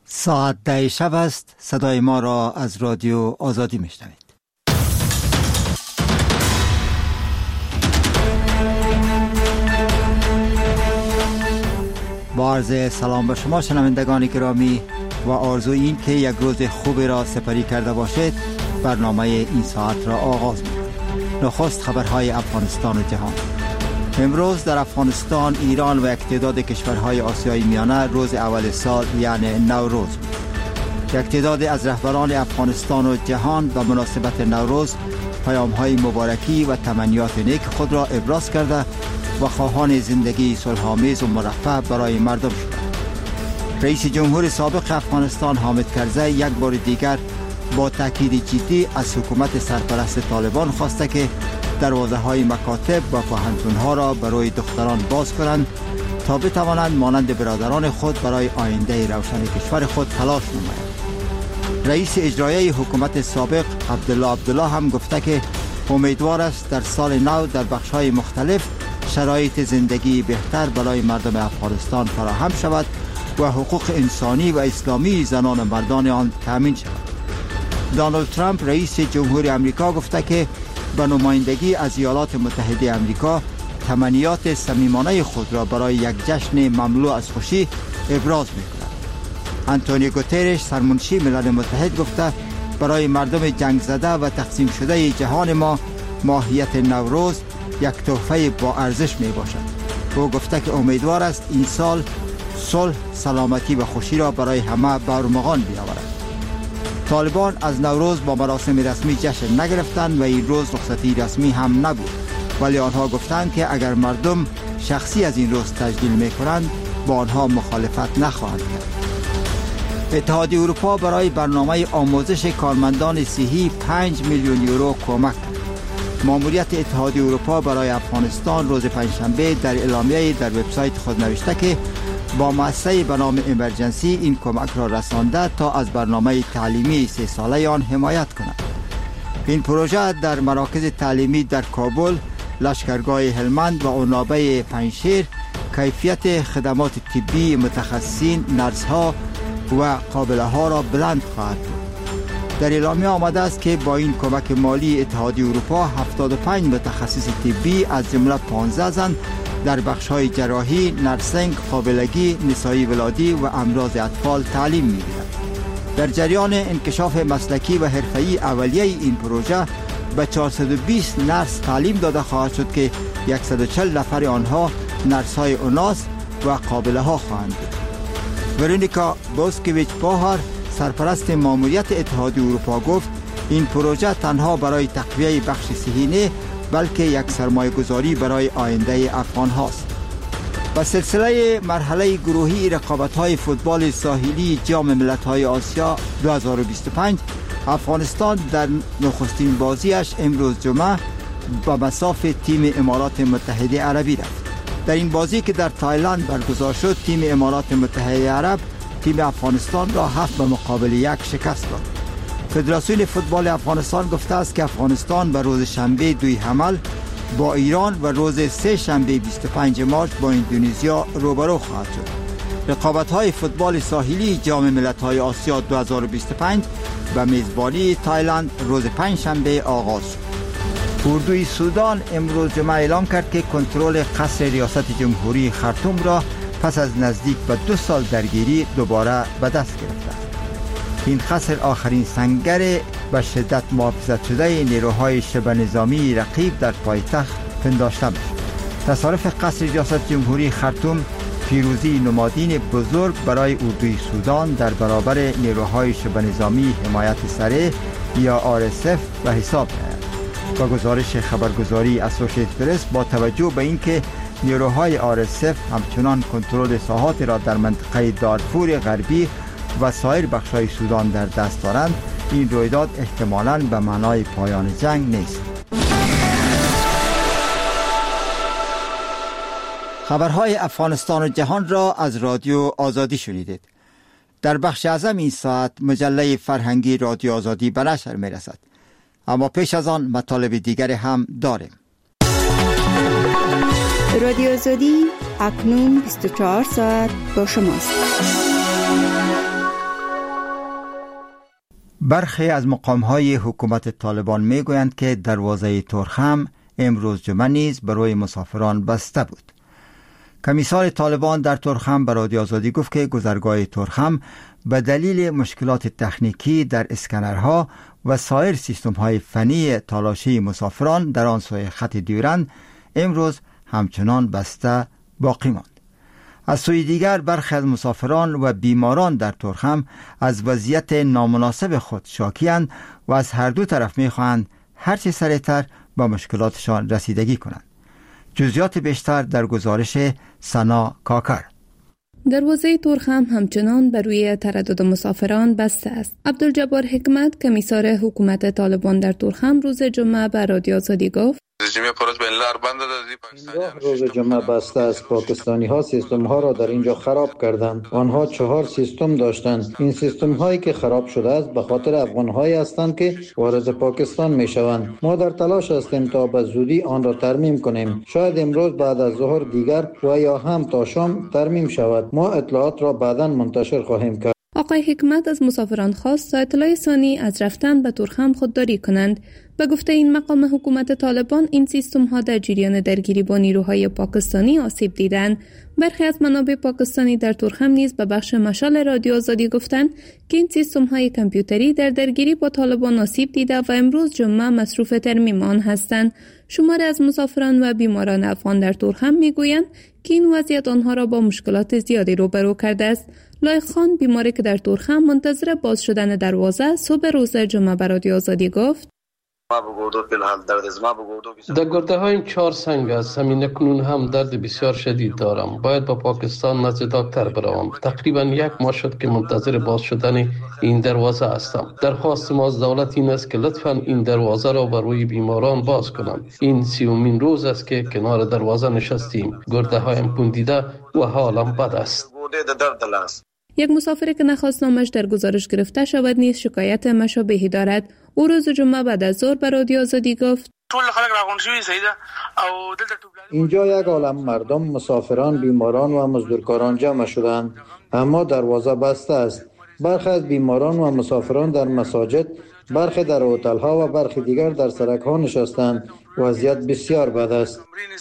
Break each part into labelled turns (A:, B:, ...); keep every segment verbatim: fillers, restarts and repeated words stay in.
A: ساعت ده شب است. صدای ما را از رادیو آزادی میشنوید. با عرض سلام به شما شنوندگان گرامی و آرزوی این که یک روز خوبی را سپری کرده باشید، برنامه این ساعت را آغاز می‌کنیم. نخست خبرهای افغانستان و جهان. امروز در افغانستان، ایران و یک تعداد کشورهای آسیای میانه روز اول سال یعنی نوروز بود. یک تعداد از رهبران افغانستان و جهان به مناسبت نوروز پیام‌های مبارکی و تمنیات نیک خود را ابراز کرده و خواهان زندگی صلح‌آمیز و مرفه برای مردم شدند. رئیس جمهور سابق افغانستان حامد کرزی یک بار دیگر با تاکید جدی از حکومت سرپرست طالبان خواسته که دروازه‌های مکاتب و پوهنتون‌ها را برای دختران باز کنند تا بتوانند مانند برادران خود برای آینده روشن کشور خود تلاش نمایند. رئیس اجرایی حکومت سابق عبدالله عبدالله هم گفته که امیدوار است در سال نو در بخش‌های مختلف شرایط زندگی بهتر برای مردم افغانستان فراهم شود و حقوق انسانی و اسلامی زنان و مردان آن تامین شود. دونالد ترامپ رئیس جمهوری آمریکا گفته که به نمایندگی از ایالات متحده آمریکا تمنیات صمیمانه خود را برای یک جشن مملو از خوشی ابراز می‌کند. آنتونیو گوترش سرمنشی ملل متحد گفته برای مردم جنگ زده و تقسیم شده جهان ما ماهیت نوروز یک تحفه با ارزش می باشد. او گفته که امیدوار است این سال صلح، سلامتی و خوشی را برای همه برمغان بیاورد. طالبان از نوروز با مراسم رسمی جشن نگرفتند و این روز رخصتی رسمی هم نبود، ولی آنها گفتند که اگر مردم شخصی از این روز تجلیل می کنند با آنها مخالفت نخواهند کرد. اتحادیه اروپا برای برنامه آموزش کارمندان صحی پنج میلیون یورو کمک کرد. ماموریت اتحادیه اروپا برای افغانستان روز پنجشنبه در اعلامیه در وبسایت خود نوشته که با مؤسسه به نام امرجنسی این کمک را رسانده تا از برنامه تعلیمی سه ساله آن حمایت کند. این پروژه در مراکز تعلیمی در کابل، لشکرگاه هلمند و عنابه پنجشیر کیفیت خدمات طبی متخصصین، نرس‌ها و قابله ها را بلند خواهد بود. در اعلامیه آمده است که با این کمک مالی اتحادیه اروپا هفتاد و پنج متخصص طبی از جمله پانزده زن در بخش‌های جراحی، نرسینگ، قابلگی، نسایی ولادی و امراض اطفال تعلیم می‌گیرند. در جریان انکشاف مسلکی و حرفه‌ای اولیه این پروژه به چهارصد و بیست نرس تعلیم داده خواهد شد که صد و چهل نفر آنها نرس‌های اوناس و قابله‌ها خواهند بود. ورونیکا بوسکویچ پاهر سرپرست ماموریت اتحادیه اروپا گفت این پروژه تنها برای تقویه بخش صحی نه، بلکه یک سرمایه گذاری برای آینده افغان هاست. با سلسله مرحله گروهی رقابت‌های فوتبال ساحلی جام ملت‌های آسیا دو هزار و بیست و پنج، افغانستان در نخستین بازیش امروز جمعه با مصاف تیم امارات متحده عربی رفت. در این بازی که در تایلند برگزار شد، تیم امارات متحده عرب تیم افغانستان را هفت به مقابل یک شکست داد. فدراسیون فوتبال افغانستان گفته است که افغانستان به روز شنبه دوی حمل با ایران و روز سه شنبه بیست و پنج مارس با اندونزیا روبرو خواهد شد. رقابت‌های فوتبال ساحلی جام ملت‌های آسیا دو هزار و بیست و پنج به میزبانی تایلند روز پنج شنبه آغاز شد. اردوی سودان امروز جمعه اعلام کرد که کنترل قصر ریاست جمهوری خرطوم را پس از نزدیک به دو سال درگیری دوباره به دست گرفته است. این قصر آخرین سنگر به شدت محافظت شده نیروهای شبه نظامی رقیب در پایتخت پنداشته می‌شد. تصارف قصر ریاست جمهوری خرطوم پیروزی نمادین بزرگ برای اردوی سودان در برابر نیروهای شبه نظامی حمایت سریع یا آر اس اف به حساب می‌آید. با گزارش خبرگزاری اسوسییتد پرس، با توجه به اینکه نیروهای آر اس اف همچنان کنترل ساحات را در منطقه دارفور غربی و سایر بخش‌های سودان در دست دارند، این رویداد احتمالاً به معنای پایان جنگ نیست. خبرهای افغانستان و جهان را از رادیو آزادی شنیدید. در بخش اعظم این ساعت مجله فرهنگی رادیو آزادی به نشر می‌رسد، اما پیش از آن مطالب دیگر هم داریم.
B: رادیو آزادی اکنون بیست و چهار ساعت با شماست.
A: برخی از مقام‌های حکومت طالبان می‌گویند که دروازه ترخم امروز جمعه نیز برای مسافران بسته بود. کمیسار طالبان در ترخم به رادیو آزادی گفت که گذرگاه ترخم به دلیل مشکلات تکنیکی در اسکنرها و سایر سیستم‌های فنی تالاشی مسافران در آن سوی خط دیورند امروز همچنان بسته باقی ماند. از سوی دیگر برخی از مسافران و بیماران در ترخم از وضعیت نامناسب خود شاکی‌اند و از هر دو طرف می‌خواهند هرچه سریعتر با مشکلاتشان رسیدگی کنند. جزئیات بیشتر در گزارش سنا کاکر.
B: دروازه ترخم همچنان بر روی تردد مسافران بسته است. عبدالجبار حکمت کمیسار حکومت طالبان در ترخم روز جمعه به رادیو آزادی گفت
C: اینجا روز جمعه بسته است. پاکستانی ها سیستم ها را در اینجا خراب کردند. آنها چهار سیستم داشتند. این سیستم هایی که خراب شده است به خاطر افغان هایی هستند که وارد پاکستان می شوند. ما در تلاش هستیم تا به زودی آن را ترمیم کنیم. شاید امروز بعد از ظهر دیگر و یا هم تا شام ترمیم شود. ما اطلاعات را بعداً منتشر خواهیم کرد.
B: آقای حکمت از مسافران خواست تا اطلاع ثانی از رفتن به ترخم خودداری کنند. به گفته این مقام حکومت طالبان این سیستم ها در جریان درگیری با نیروهای پاکستانی آسیب دیدند. برخی از منابع پاکستانی در ترخم نیز به بخش مشال رادیو آزادی گفتند که این سیستم های کامپیوتری در درگیری با طالبان آسیب دیده و امروز جمعه مصروف ترمیم آن هستند. شماری از مسافران و بیماران افغان در ترخم میگویند که این وضعیت آنها را با مشکلات زیادی روبرو کرده است. لایق خان بیماری که در ترخم منتظر باز شدن دروازه صبح روز جمعه به رادیو آزادی گفت
D: در گرده هایم چهار سنگ است. همین اکنون هم درد بسیار شدید دارم. باید با پاکستان نزد دکتر بروم. تقریبا یک ماه شد که منتظر باز شدن این دروازه هستم. درخواست ما از دولت این است که لطفاً این دروازه را بر روی بیماران باز کنند. این سیومین روز است که کنار دروازه نشستیم. گرده هایم پوندیده و حالم بد است.
B: یک مسافر که نخواست نامش در گزارش گرفته شود نیز شکایت مشابهی دارد. او روز جمعه بعد از ظهر به رادیو آزادی گفت
C: اینجا یک عالم مردم، مسافران، بیماران و مزدورکاران جمع شدند، اما دروازه بسته است. برخی از بیماران و مسافران در مساجد، برخی در هتل ها و برخی دیگر در سرک ها نشستند. وضعیت بسیار بد است.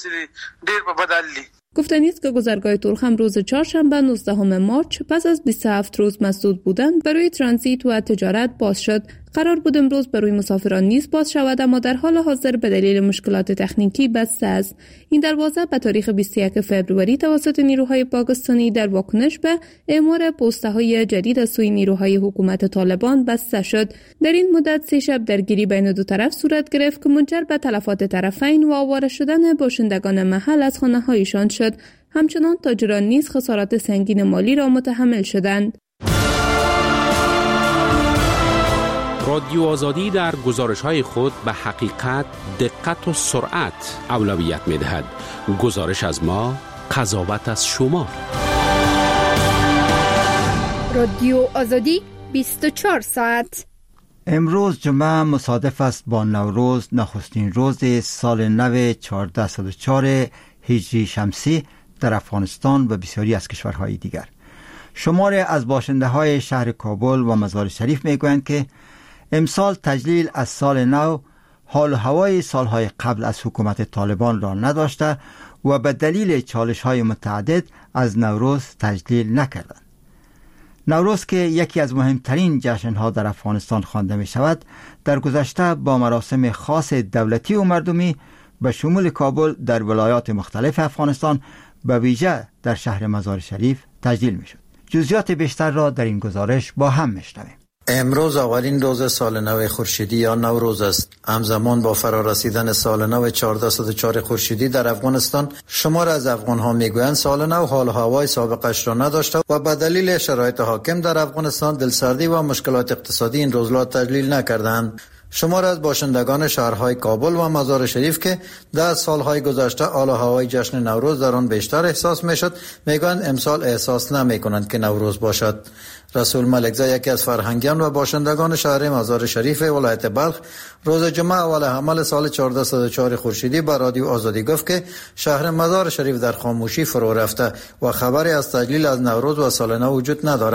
B: گفتنی است که گذرگاه ترخم روز چهارشنبه نوزدهم مارچ پس از بیست و هفت روز مسدود بودن برای ترانزیت و تجارت باز شد. قرار بود امروز برای مسافران نیز باز شود، اما در حال حاضر به دلیل مشکلات تکنیکی بسته است. این دروازه به تاریخ بیست و یک فوریه توسط نیروهای پاکستانی در واکنش به اعمار پست‌های جدید از سوی نیروهای حکومت طالبان بسته شد. در این مدت سه شب درگیری بین دو طرف صورت گرفت که منجر به تلفات طرفین و آواره شدن باشندگان محل از خانه‌هایشان شد. همچنان تاجران نیز خسارات سنگین مالی را متحمل شدند.
E: رادیو آزادی در گزارش‌های خود به حقیقت، دقت و سرعت اولویت می‌دهد. گزارش از ما، قضاوت از شما.
F: رادیو آزادی بیست و چهار ساعت.
A: امروز جمعه مصادف است با نوروز، نخستین روز سال نو چهارصد و چهار هجری شمسی در افغانستان و بسیاری از کشورهای دیگر. شماری از باشنده های شهر کابل و مزار شریف میگویند که امسال تجلیل از سال نو حال و هوای سالهای قبل از حکومت طالبان را نداشته و به دلیل چالش های متعدد از نوروز تجلیل نکردند. نوروز که یکی از مهمترین جشنها در افغانستان خوانده می شود، در گذشته با مراسم خاص دولتی و مردمی به شمول کابل در ولایات مختلف افغانستان به ویژه در شهر مزار شریف تجلیل می شد. جزئیات بیشتر را در این گزارش با هم میشنویم.
C: امروز اولین روز سال نو خورشیدی یا نوروز است. همزمان با فرارسیدن سال نو چهارصد و چهار خورشیدی در افغانستان، شمار از افغان‌ها میگویند سال نو حال و هوای سابقش را نداشته و به دلیل شرایط حاکم در افغانستان دلسردی و مشکلات اقتصادی این روز را تجلیل نکردند. شمار از باشندگان شهرهای کابل و مزار شریف که در سالهای گذشته حال و هوای جشن نوروز در آن بیشتر احساس میشد، میگویند امسال احساس نمیکنند که نوروز باشد. رسول ملکزی، یکی از فرهنگیان و باشندگان شهر مزار شریف ولایت بلخ، روز جمعه اول حمل سال چهارصد و چهار خورشیدی به رادیو آزادی گفت که شهر مزار شریف در خاموشی فرو رفته و خبری از تجلیل از نوروز و سال نو وجود ندارد.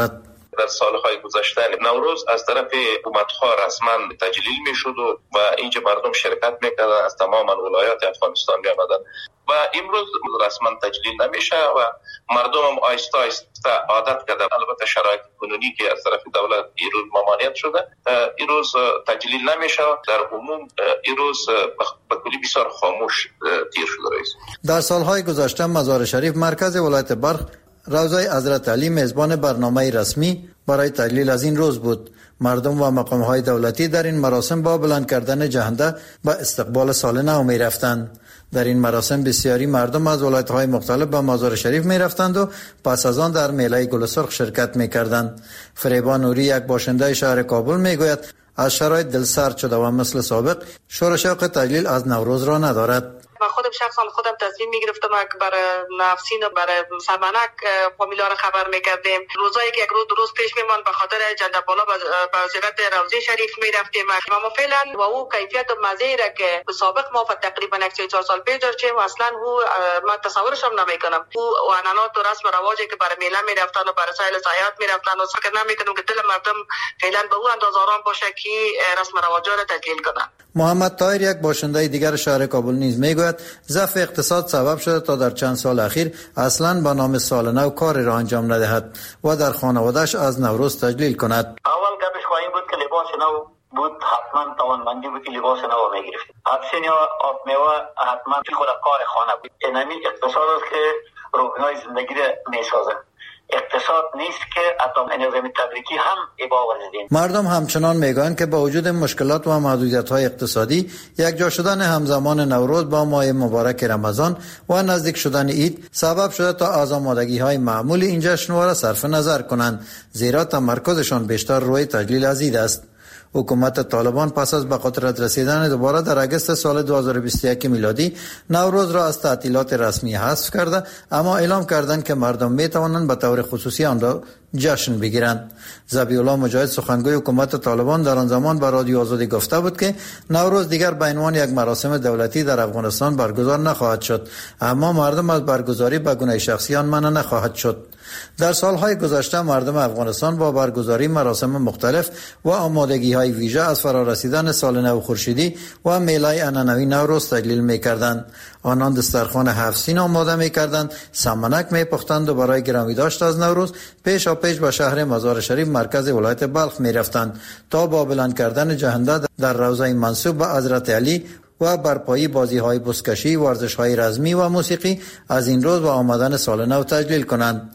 G: در سالهای گذشته نوروز از طرف حکومت‌ها رسما تجلیل می‌شد و اینجا مردم شرکت می‌کردند، از تمام ولایات افغانستان می‌آمدند و امروز رسما تجلیل نمیشه و مردم هم آیسته آیسته عادت کردن. البته شرایط کنونی که از طرف دولت این روز ممانعت شده، این روز تجلیل نمیشه. در عموم این روز به کلی بسیار خاموش تیر شده. رئیس
C: در سالهای گذشته مزار شریف مرکز ولایت بلخ روضه حضرت علی میزبان برنامه رسمی برای تجلیل از این روز بود. مردم و مقام‌های دولتی در این مراسم با بلند کردن جهنده به استقبال سال نو می رفتند. در این مراسم بسیاری مردم از ولایت‌های مختلف به مزار شریف می رفتند و پس از آن در میله گل سرخ شرکت می کردند. فریبا نوری، یک باشنده شهر کابل، می گوید از شرایط دلسرد شده و مثل سابق شور و شوق تجلیل از نوروز را ندارد.
H: من خودم شخصا خودم تصمیم میگرفتم که برای نفسین و برای سمنک فامیلا را خبر میکردیم. روزایی که یک روز درست پیش میمان به خاطر جنده بالا به زیارت روضه شریف میرفتیم و فعلا و او کیفیت و مزه را که به سابق ما تقریبا یک چهار سال پیش داشتیم اصلا او من تصورش هم نمیکنم. او عنعنات و رسم و رواجی که برای میله میرفتن و برای سایل سیاحت میرفتن و فکر نمیکنم که دل مردم فعلا به او اندازه آرام باشه که رسم و رواج را تجلیل کنه.
C: محمد طاهر، یک باشنده دیگر شهر کابل، نیز میگوید ضعف اقتصاد سبب شده تا در چند سال اخیر اصلاً به نام سال نو کاری را انجام ندهد و در خانواده‌اش از نوروز تجلیل کند.
I: اول گپش خواهیم بود که لباس نو بود، حتما توانمندی بود که لباس نو میگرفتیم. حدسین یا آب میوه حتما خود کار خانه بود. اینمی اقتصاد است که روحنای زندگی را میسازه. اقتصاد نیست که حتی نظام تبریکی هم ابا ورزیدیم.
C: مردم همچنان میگویند که با وجود مشکلات و محدودیت‌های اقتصادی، یک جا شدن همزمان نوروز با ماه مبارک رمضان و نزدیک شدن عید سبب شده تا از آمادگی‌های معمولی این جشنواره را صرف نظر کنند، زیرا تمرکزشان بیشتر روی تجلیل از عید است. حکومت طالبان پس از به قدرت رسیدن دوباره در اگست سال دو هزار و بیست و یک میلادی نوروز را از تعطیلات رسمی حذف کرده، اما اعلام کردند که مردم می توانند به طور خصوصی آن را جشن بگیرند. ذبیح الله مجاهد، سخنگوی حکومت طالبان، در آن زمان به رادیو آزادی گفته بود که نوروز دیگر به عنوان یک مراسم دولتی در افغانستان برگزار نخواهد شد، اما مردم از برگزاری به گونه شخصی آن منع نخواهد شد. در سالهای گذشته مردم افغانستان با برگزاری مراسم مختلف و آمادگی‌های ویژه از فرارسیدن سال نو خورشیدی و میله عنعنوی نوروز تجلیل می‌کردند. آنان دسترخوان هفت سین آماده می‌کردند، سمنک می‌پختند و برای گرامی داشت از نوروز پیشا پیش به شهر مزار شریف مرکز ولایت بلخ می‌رفتند تا با بلند کردن جهنده در روضه منسوب به حضرت علی و برپایی بازی‌های بزکشی، ورزش‌های رزمی و موسیقی از این روز و آمدن سال نو تجلیل کنند.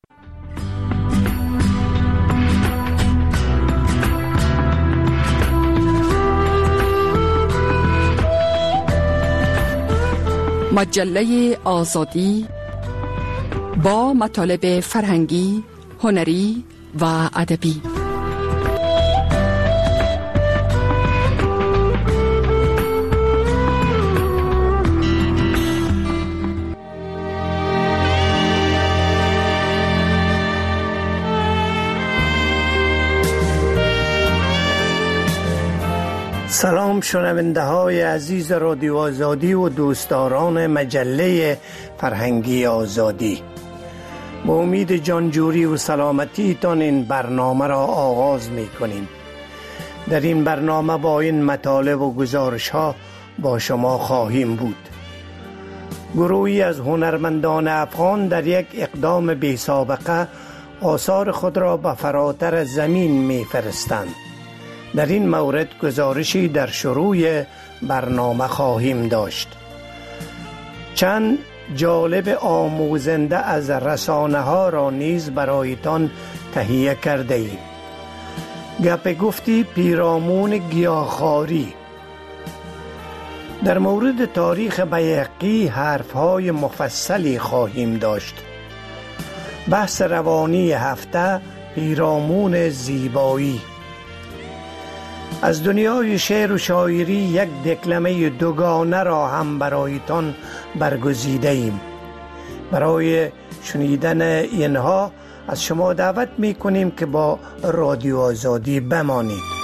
J: مجله آزادی با مطالب فرهنگی، هنری و ادبی.
K: سلام شنونده های عزیز رادیو آزادی و دوستداران مجله فرهنگی آزادی، با امید جانجوری و سلامتی تان این برنامه را آغاز می کنیم. در این برنامه با این مطالب و گزارش ها با شما خواهیم بود. گروهی از هنرمندان افغان در یک اقدام بی سابقه آثار خود را به فراتر زمین می فرستند. در این مورد گزارشی در شروع برنامه خواهیم داشت. چند جالب آموزنده از رسانه ها را نیز برایتان تهیه کرده ایم. گپ گفتی پیرامون گیاهخواری. در مورد تاریخ بیهقی حرف های مفصلی خواهیم داشت. بحث روانی هفته پیرامون زیبایی. از دنیای شعر و شاعری یک دکلمه دوگانه را هم برایتان برگزیده ایم. برای شنیدن اینها از شما دعوت می کنیم که با رادیو آزادی بمانید.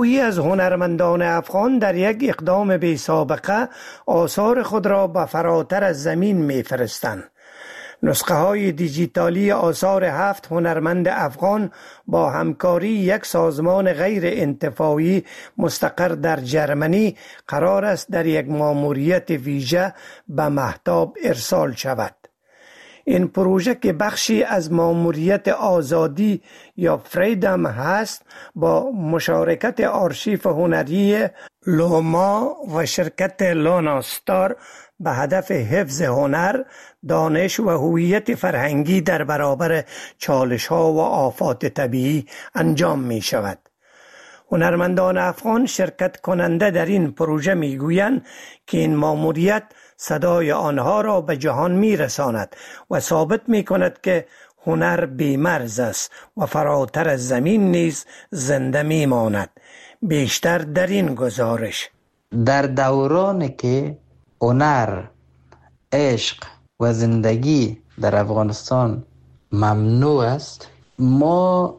K: گروهی از هنرمندان افغان در یک اقدام بی سابقه آثار خود را به فراتر از زمین می‌فرستند. نسخه های دیجیتالی آثار هفت هنرمند افغان با همکاری یک سازمان غیر انتفاعی مستقر در جرمنی قرار است در یک ماموریت ویژه به مهتاب ارسال شود. این پروژه که بخشی از ماموریت آزادی یا فریدم هست، با مشارکت آرشیف هنری لوما و شرکت لوناستار به هدف حفظ هنر، دانش و هویت فرهنگی در برابر چالش‌ها و آفات طبیعی انجام می شود. هنرمندان افغان شرکت کننده در این پروژه می گویند که این ماموریت صدای آنها را به جهان می رساند و ثابت می کند که هنر بی‌مرز است و فراتر از زمین نیز زنده می ماند. بیشتر در این گزارش.
L: در دورانی که هنر، عشق و زندگی در افغانستان ممنوع است، ما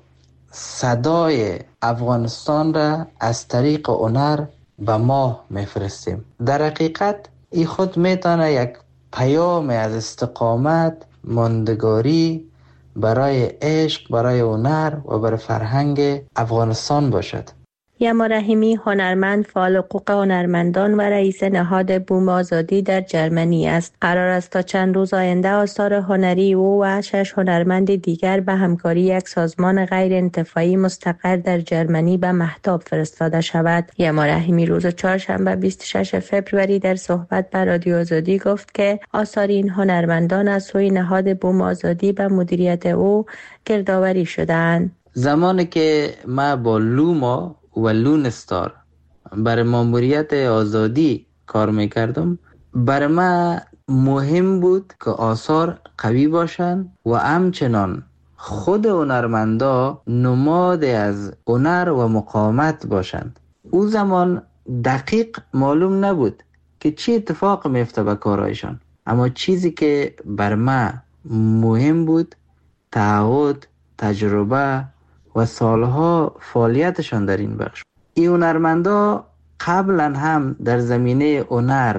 L: صدای افغانستان را از طریق هنر به ماه میفرستیم. در حقیقت این خود میتونه یک پیام از استقامت، ماندگاری برای عشق، برای هنر و برای فرهنگ افغانستان باشد.
M: یما رحیمی هنرمند، فعال حقوق هنرمندان و رئیس نهاد بوم آزادی در جرمنی است. قرار است تا چند روز آینده آثار هنری او و شش هنرمند دیگر به همکاری یک سازمان غیر انتفاعی مستقر در جرمنی به مهتاب فرستاده شود. یما رحیمی روز چهارشنبه بیست و ششم فوریه در صحبت با رادیو آزادی گفت که آثار این هنرمندان از سوی نهاد بوم آزادی به مدیریت او گردآوری شدند.
L: زمانی که ما با لوما و لونستار برای ماموریت آزادی کار میکردم، برای ما مهم بود که آثار قوی باشن و همچنان خود هنرمندا نماد از هنر و مقاومت باشند. او زمان دقیق معلوم نبود که چی اتفاق میفته به کارایشان، اما چیزی که بر ما مهم بود تعهد، تجربه و سالها فعالیتشان در این بخش. این هنرمندا قبلا هم در زمینه هنر،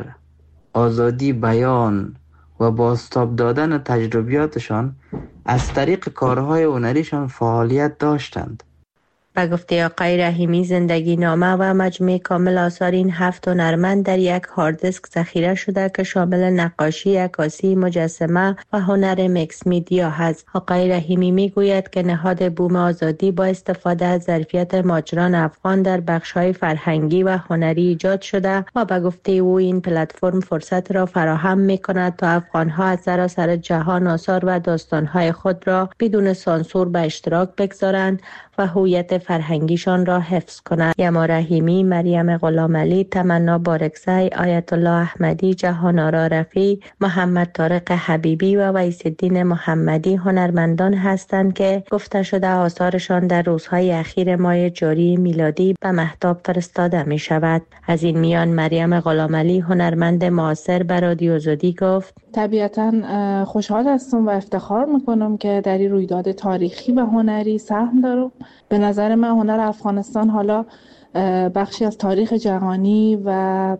L: آزادی بیان و بازتاب دادن تجربیاتشان از طریق کارهای هنریشان فعالیت داشتند.
M: به گفته آقای رحیمی، زندگی نامه و مجموعه کامل آثار این هفت هنرمند در یک هارد دیسک ذخیره شده که شامل نقاشی، عکاسی، مجسمه و هنر میکس میدیا هست. آقای رحیمی میگوید که نهاد بوم آزادی با استفاده از ظرفیت ماجران افغان در بخش‌های فرهنگی و هنری ایجاد شده و به گفته او این پلتفرم فرصت را فراهم می‌کند تا افغان‌ها از سراسر جهان آثار و داستان‌های خود را بدون سانسور به اشتراک بگذارند و هویت فرهنگیشان را حفظ کنند. یما رحیمی، مریم غلامعلی، تمنا بارکزی، آیت الله احمدی، جهان‌آرا رفیع، محمد طارق حبیبی و ویس الدین محمدی هنرمندان هستند که گفته شده آثارشان در روزهای اخیر ماه جاری میلادی به مهتاب فرستاده می شود. از این میان مریم غلامعلی هنرمند معاصر به رادیو آزادی گفت:
N: طبیعتاً خوشحال هستم و افتخار میکنم که در این رویداد تاریخی و هنری سهم دارم. به نظر من هنر افغانستان حالا بخشی از تاریخ جهانی و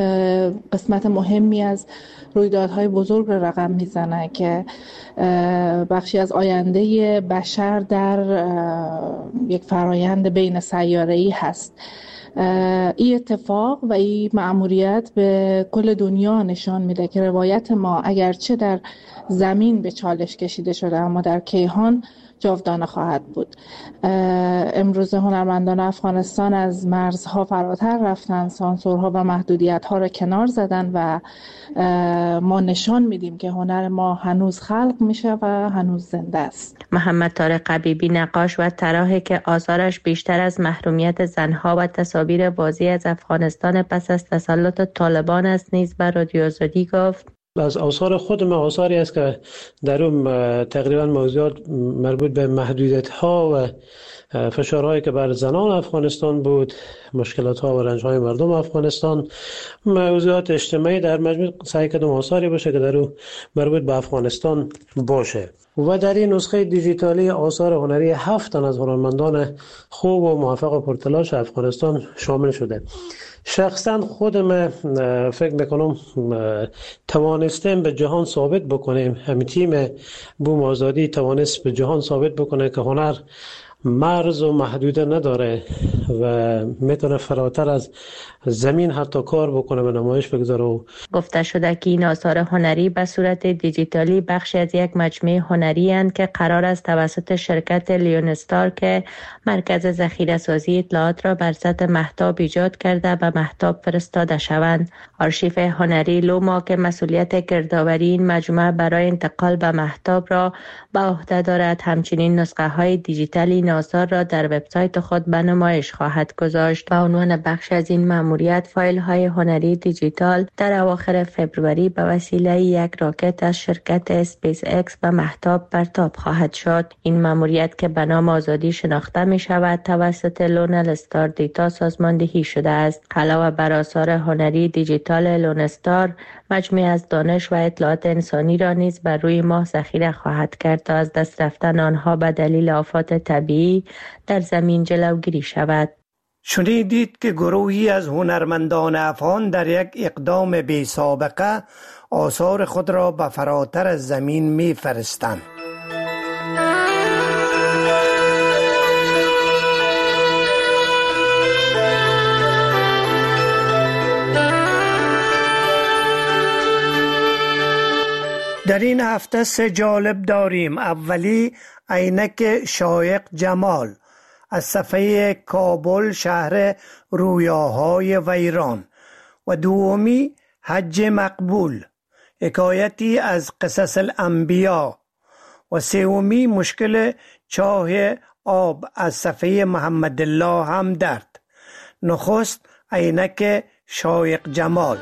N: قسمت مهمی از رویدادهای بزرگ را رقم میزنه که بخشی از آینده بشر در یک فرایند بین سیاره‌ای هست. این اتفاق و این مأموریت به کل دنیا نشان میده که روایت ما اگرچه در زمین به چالش کشیده شده اما در کیهان جاودانه خواهد بود. امروز هنرمندان افغانستان از مرزها فراتر رفتن، سانسورها و محدودیت‌ها را کنار زدن و ما نشان میدیم که هنر ما هنوز خلق میشه و هنوز زنده است.
M: محمد طارق حبیبی، نقاش و طراحی که آثارش بیشتر از محرومیت زنها و تصاویر بازی از افغانستان پس از تسلط طالبان است، نیز به رادیو آزادی گفت:
O: از آثار خودم آثاری است که در اون تقریبا موضوعات مربوط به محدودیت ها و فشارهایی که بر زنان افغانستان بود، مشکلات ها و رنج های مردم افغانستان، موضوعات اجتماعی در مجموع سعی کردم آثاری باشه که در اون مربوط به افغانستان باشه. و در این نسخه دیجیتالی آثار هنری هفت تن از هنرمندان خوب و موفق و پرتلاش افغانستان شامل شده. شخصا خودم فکر میکنم توانستیم به جهان ثابت بکنیم، همین تیم بوم آزادی توانست به جهان ثابت بکنه که هنر مرز و محدوده نداره و میتونه فراتر از زمین حتی کار بکنه و نمایش بگذاره.
M: گفته شده که این آثار هنری به صورت دیجیتالی بخشی از یک مجموعه هنری اند که قرار است توسط شرکت لیونستار که مرکز ذخیره سازی اطلاعات را بر سطح مهتاب ایجاد کرده به مهتاب فرستاده شوند. آرشیف هنری لوما که مسئولیت گردآوری این مجموعه برای انتقال به مهتاب را به عهده دارد، همچنین نسخه های دیجیتال این آثار را در وبسایت خود به نمایش خواهد گذاشت. به عنوان بخش از این مأموریت فایل های هنری دیجیتال در اواخر فوریه به وسیله یک راکت از شرکت اسپیس اکس به مهتاب پرتاب خواهد شد. این مأموریت که به نام آزادی شناخته می شود توسط لونل استار دیتا سازماندهی شده است. علاوه بر آثار هنری دیجیتال، لونستار مجموعه از دانش و اطلاعات انسانی را نیز بر روی ماه ذخیره خواهد کرد تا از دست رفتن آنها به دلیل آفات طبیعی در زمین جلوگیری شود.
K: شنیدید که گروهی از هنرمندان افغان در یک اقدام بی سابقه آثار خود را به فراتر از زمین می فرستند. در این هفته سه جالب داریم. اولی عینک شایق جمال از صفحه کابل شهر رویاهای ویران و دومی حج مقبول حکایتی از قصص الانبیا و سومی مشکل چاه آب از صفحه محمد الله همدرد. نخست عینک شایق جمال.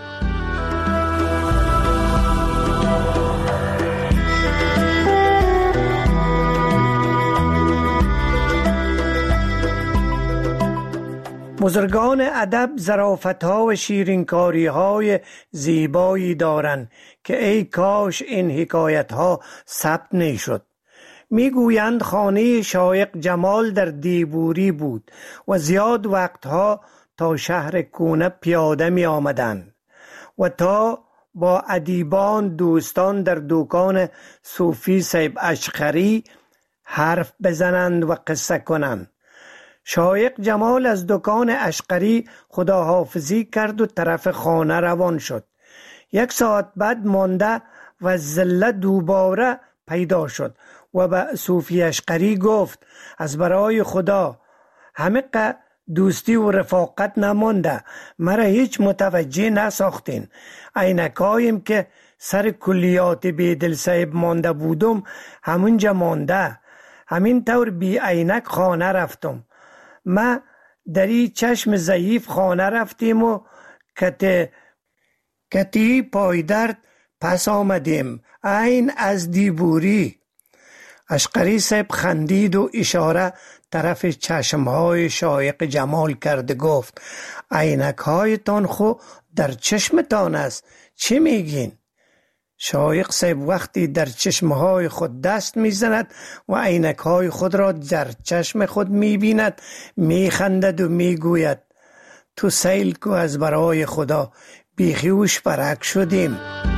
K: بزرگان ادب ظرافت‌ها و شیرینکاری‌های زیبایی دارند که ای کاش این حکایت‌ها ثبت نشد. میگویند خانه شایق جمال در دیبوری بود و زیاد وقتها تا شهر کونه پیاده می آمدند و تا با ادیبان دوستان در دکان صوفی صاحب اشقری حرف بزنند و قصه کنند. شایق جمال از دکان اشقری خداحافظی کرد و طرف خانه روان شد. یک ساعت بعد مانده و زله دوباره پیدا شد و به صوفی اشقری گفت از برای خدا همه دوستی و رفاقت نمانده، مرا هیچ متوجه نساختین. عینکایم که سر کلیات بیدل صاحب مانده بودم همونجا مانده، همین طور بی عینک خانه رفتم. ما در این چشم ضعیف خانه رفتیم و کتی کتی پایدرد پس آمدیم. عین از دیبوری. اشقری صاحب خندید و اشاره طرف چشمهای شایق جمال کرد، گفت عینک هایتان خو در چشمتان است، چی میگین؟ شایق صاحب وقتی در چشمهای خود دست میزند و عینکهای خود را در چشم خود میبیند میخندد و میگوید تو سیل کو از برای خدا، بیخیوش برک شدیم.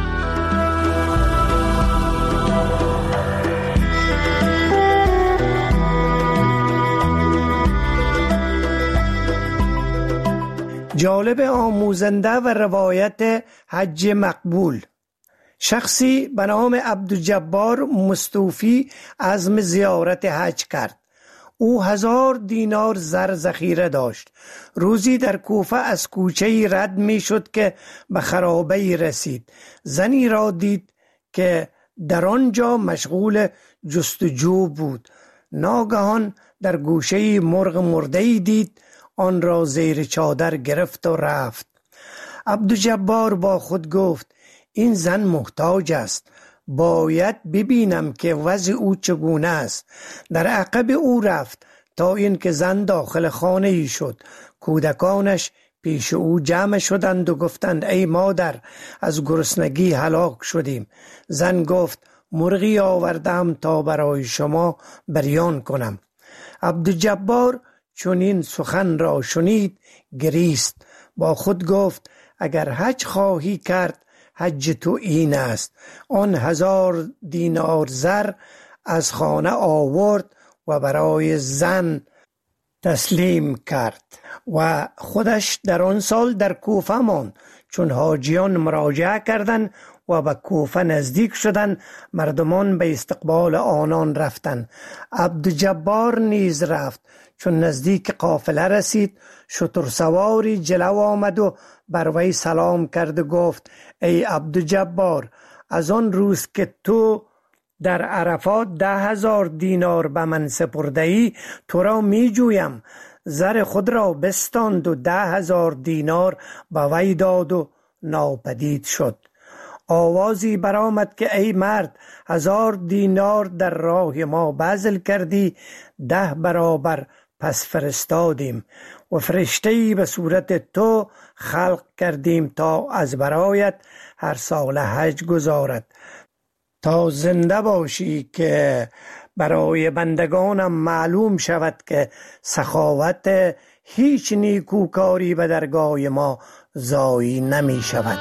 K: جالب آموزنده و روایت حج مقبول. شخصی به نام عبدالجبار مستوفی عزم زیارت حج کرد. او هزار دینار زر ذخیره داشت. روزی در کوفه از کوچه‌ای رد می شد که به خرابه‌ای رسید. زنی را دید که در آنجا مشغول جستجو بود. ناگهان در گوشه‌ای مرغ مرده‌ای دید، آن را زیر چادر گرفت و رفت. عبدالجبار با خود گفت این زن محتاج است. باید ببینم که وضع او چگونه است. در عقب او رفت تا اینکه زن داخل خانه ای شد. کودکانش پیش او جمع شدند و گفتند ای مادر، از گرسنگی هلاک شدیم. زن گفت مرغی آوردم تا برای شما بریان کنم. عبدالجبار چون این سخن را شنید گریست. با خود گفت اگر حج خواهی کرد حج تو این است. آن هزار دینار زر از خانه آورد و برای زن تسلیم کرد و خودش در آن سال در کوفه ماند. چون حاجیان مراجعه کردند و به کوفه نزدیک شدند، مردمان به استقبال آنان رفتند. عبدالجبار نیز رفت. چون نزدیک قافله رسید، شترسواری جلو آمد و بر وی سلام کرد و گفت ای عبدالجبار، از آن روز که تو در عرفات ده هزار دینار به من سپرده ای، تو را می جویم. زر خود را بستاند و ده هزار دینار به وی داد و ناپدید شد. آوازی برآمد که ای مرد، هزار دینار در راه ما بذل کردی، ده برابر پس فرستادیم و فرشته‌ای به صورت تو خلق کردیم تا از برایت هر سال حج گزارد، تا زنده باشی که برای بندگانم معلوم شود که سخاوت هیچ نیکوکاری به درگاه ما ضایع نمی شود.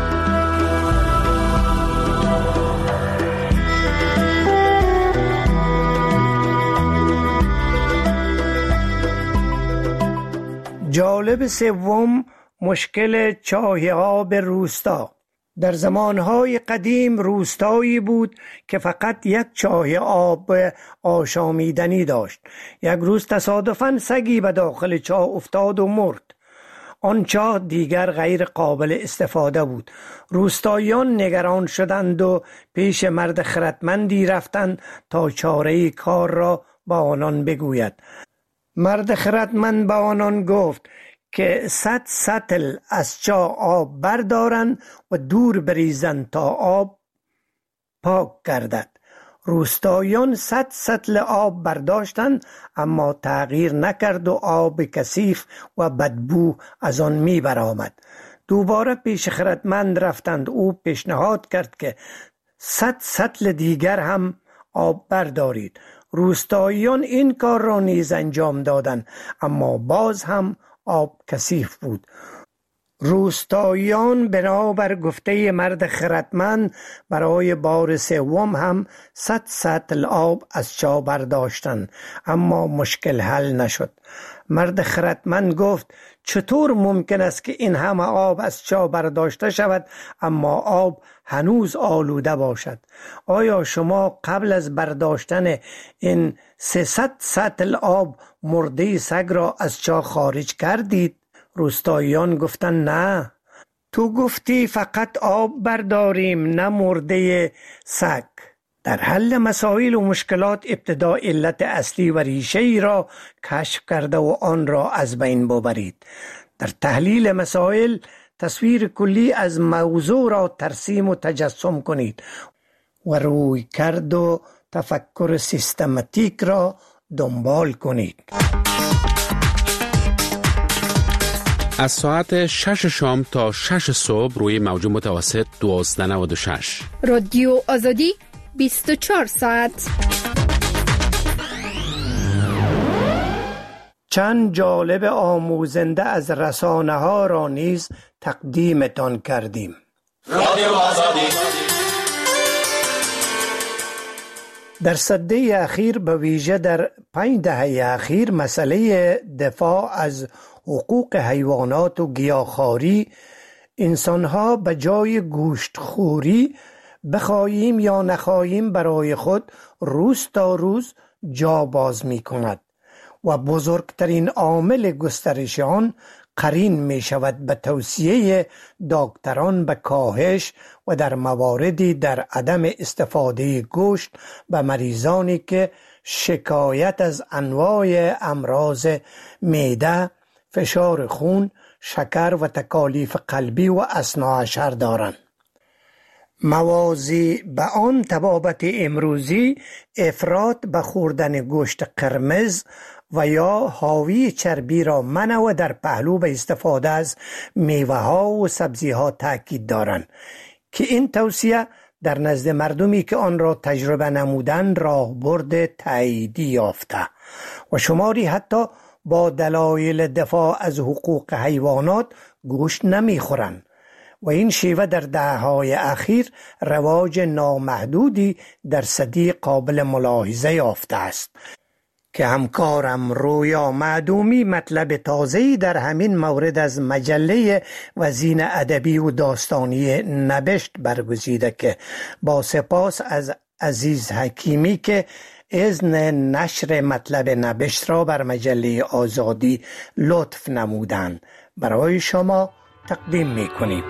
K: جالب سوم، مشکل چاه آب روستا. در زمانهای قدیم روستایی بود که فقط یک چاه آب آشامیدنی داشت. یک روز تصادفاً سگی به داخل چاه افتاد و مرد. آن چاه دیگر غیر قابل استفاده بود. روستاییان نگران شدند و پیش مرد خردمندی رفتند تا چاره کار را با آنان بگوید. مرد خردمند با آنان گفت که صد سطل از چاه آب بردارند و دور بریزند تا آب پاک گردد. روستاییان صد سطل آب برداشتند، اما تغییر نکرد و آب کثیف و بدبو از آن می برآمد. دوباره پیش خردمند رفتند. او پیشنهاد کرد که صد سطل دیگر هم آب بردارید. روستاییان این کار را نیز انجام دادند، اما باز هم آب کثیف بود. روستاییان بنابر گفته مرد خردمند برای بار سوم هم صد سطل آب از چاه برداشتند، اما مشکل حل نشد. مرد خردمند گفت چطور ممکن است که این همه آب از چاه برداشته شود اما آب هنوز آلوده باشد؟ آیا شما قبل از برداشتن این سیصد سطل آب مرده سگ را از چاه خارج کردید؟ روستاییان گفتند نه، تو گفتی فقط آب برداریم، نه مرده سگ. در حل مسائل و مشکلات ابتدا علت اصلی و ریشه ای را کشف کرده و آن را از بین ببرید. در تحلیل مسائل تصویر کلی از موضوع را ترسیم و تجسم کنید و روی کرد و تفکر سیستماتیک را دنبال کنید.
E: از ساعت شش شام تا شش صبح روی موج متوسط دوازده نود و شش.
F: رادیو آزادی بیست و چهار ساعت.
K: چند جالب آموزنده از رسانه ها را نیز تقدیمتان کردیم. رادیو آزادی. در سده اخیر به ویژه در پنج دهه اخیر مسئله دفاع از حقوق حیوانات و گیاهخواری، انسانها به جای گوشتخوری بخواهیم یا نخواهیم برای خود روز تا روز جا باز می کند و بزرگترین عامل گسترش آن قرین می شود به توصیه دکتران به کاهش و در مواردی در عدم استفاده گوشت به مریضانی که شکایت از انواع امراض معده، فشار خون، شکر و تکالیف قلبی و اثنا عشر دارند. موازی به آن طبابت امروزی افراط به خوردن گوشت قرمز و یا حاوی چربی را منع و در پهلو به استفاده از میوه ها و سبزی ها تاکید دارند که این توصیه در نزد مردمی که آن را تجربه نمودند راهبرد تاییدی یافته و شماری حتی با دلایل دفاع از حقوق حیوانات گوشت نمیخورند و این شیوه در دهه‌های اخیر رواج نامحدودی در صدی قابل ملاحظه یافته است که همکارم رویا معدومی مطلب تازه‌ای در همین مورد از مجله وزین ادبی و داستانی نبشت برگزیده که با سپاس از عزیز حکیمی که اذن نشر مطلب نبشت را بر مجله آزادی لطف نمودند برای شما تقدیم می‌کنیم.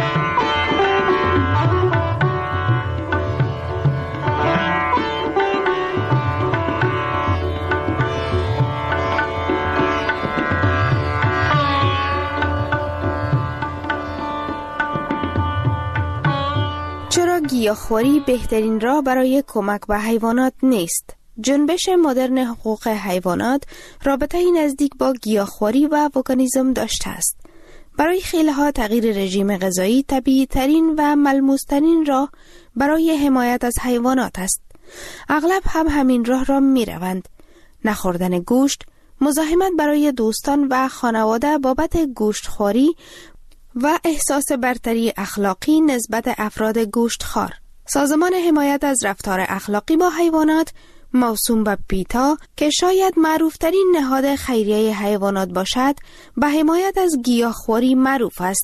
P: چرا گیاهخواری بهترین راه برای کمک به حیوانات نیست؟ جنبش مدرن حقوق حیوانات رابطه‌ای نزدیک با گیاهخواری و وگانیسم داشته است. برای خیلی‌ها تغییر رژیم غذایی طبیعی ترین و ملموس ترین راه برای حمایت از حیوانات است. اغلب هم همین راه را می روند. نخوردن گوشت، مزاحمت برای دوستان و خانواده بابت گوشتخواری و احساس برتری اخلاقی نسبت افراد گوشتخوار. سازمان حمایت از رفتار اخلاقی با حیوانات موسوم به پیتا که شاید معروفترین نهاد خیریه حیوانات باشد به حمایت از گیاهخواری معروف است.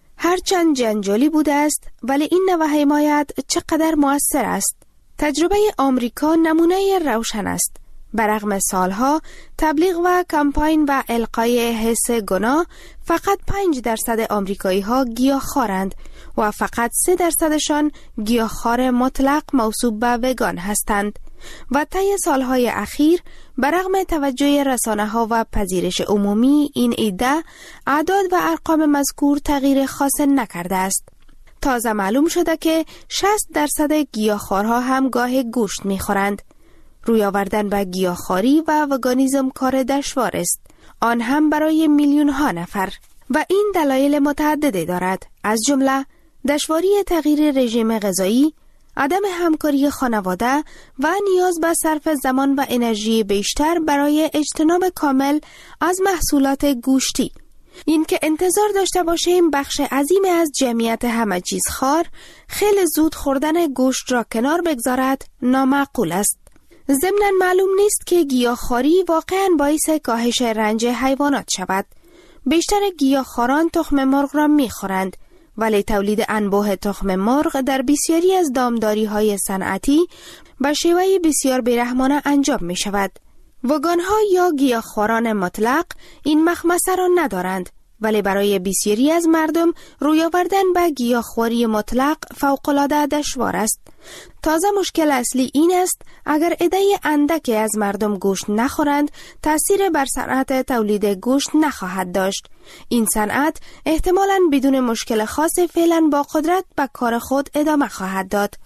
P: هرچند جنجالی بوده است ولی این نوع حمایت چقدر مؤثر است. تجربه آمریکا نمونه روشن است. برغم سالها تبلیغ و کمپاین و القای حس گناه فقط پنج درصد آمریکایی ها گیاهخوارند و فقط سه درصدشان گیاهخوار مطلق موسوم به وگان هستند و طی سالهای اخیر برغم توجه رسانه‌ها و پذیرش عمومی این ایده اعداد و ارقام مذکور تغییر خاص نکرده است. تازه معلوم شده که شصت درصد گیاهخوارها هم گاه گوشت می‌خورند. روی آوردن به گیاهخواری و وگانیسم کار دشوار است، آن هم برای میلیون ها نفر و این دلایل متعددی دارد، از جمله دشواری تغییر رژیم غذایی، عدم همکاری خانواده و نیاز به صرف زمان و انرژی بیشتر برای اجتناب کامل از محصولات گوشتی. این که انتظار داشته باشیم بخش عظیمی از جمعیت همه چیز خار خیلی زود خوردن گوشت را کنار بگذارد نامعقول است. ضمناً معلوم نیست که گیاهخواری واقعاً باعث کاهش رنج حیوانات شود. بیشتر گیاهخواران تخم مرغ را می‌خورند، ولی تولید انبوه تخم مرغ در بسیاری از دامداری‌های صنعتی به شیوه بسیار بیرحمانه انجام می‌شود. وگان‌ها یا گیاهخواران مطلق این مخمسه را ندارند، ولی برای بسیاری از مردم روی آوردن به گیاهخواری مطلق فوق‌العاده دشوار است. تازه مشکل اصلی این است اگر عده اندکی از مردم گوشت نخورند تأثیر بر صنعت تولید گوشت نخواهد داشت. این صنعت احتمالاً بدون مشکل خاص فعلاً با قدرت به کار خود ادامه خواهد داد.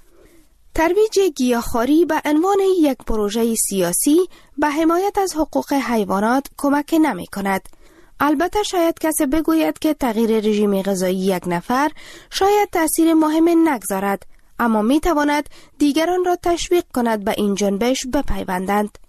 P: ترویج گیاهخواری به عنوان یک پروژه سیاسی به حمایت از حقوق حیوانات کمک نمی کند. البته شاید کسی بگوید که تغییر رژیم غذایی یک نفر شاید تأثیر مهم نگذارد، اما می تواند دیگران را تشویق کند به این جنبش بپیوندند.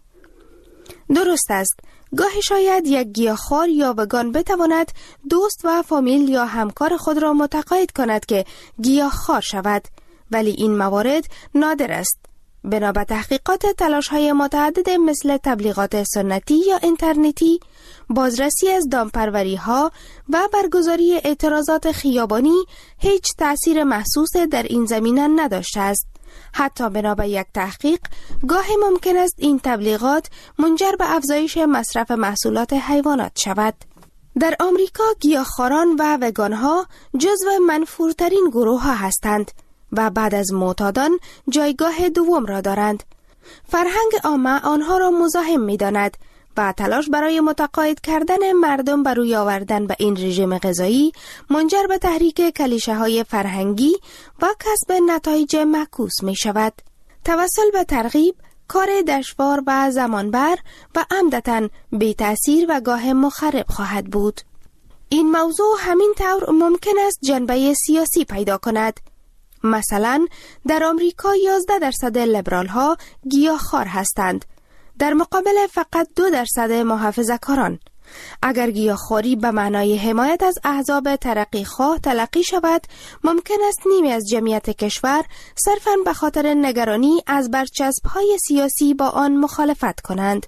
P: درست است، گاهی شاید یک گیاهخوار یا وگان بتواند دوست و فامیل یا همکار خود را متقاعد کند که گیاهخوار شود، ولی این موارد نادر است. بنا به تحقیقات تلاش‌های متعدد مثل تبلیغات سنتی یا اینترنتی، بازرسی از دامپروری‌ها و برگزاری اعتراضات خیابانی هیچ تأثیر محسوس در این زمینه نداشته است. حتی بنا به یک تحقیق، گاهی ممکن است این تبلیغات منجر به افزایش مصرف محصولات حیوانات شود. در آمریکا گیاهخواران و وگان‌ها جزو منفورترین گروه‌ها هستند و بعد از معتادان جایگاه دوم را دارند. فرهنگ عامه آنها را مزاحم می داند و تلاش برای متقاعد کردن مردم بر روی آوردن به این رژیم غذایی منجر به تحریک کلیشه‌های فرهنگی و کسب نتایج معکوس می شود. توسل به ترغیب، کار دشوار و زمانبر و عمدتاً بی تأثیر و گاه مخرب خواهد بود. این موضوع همین طور ممکن است جنبه سیاسی پیدا کند. مثلا در آمریکا یازده درصد لیبرال ها گیاهخوار هستند، در مقابل فقط دو درصد محافظه‌کاران. اگر گیاهخواری به معنای حمایت از احزاب ترقیخواه تلقی شود، ممکن است نیمی از جمعیت کشور صرفاً به خاطر نگرانی از برچسب‌های سیاسی با آن مخالفت کنند.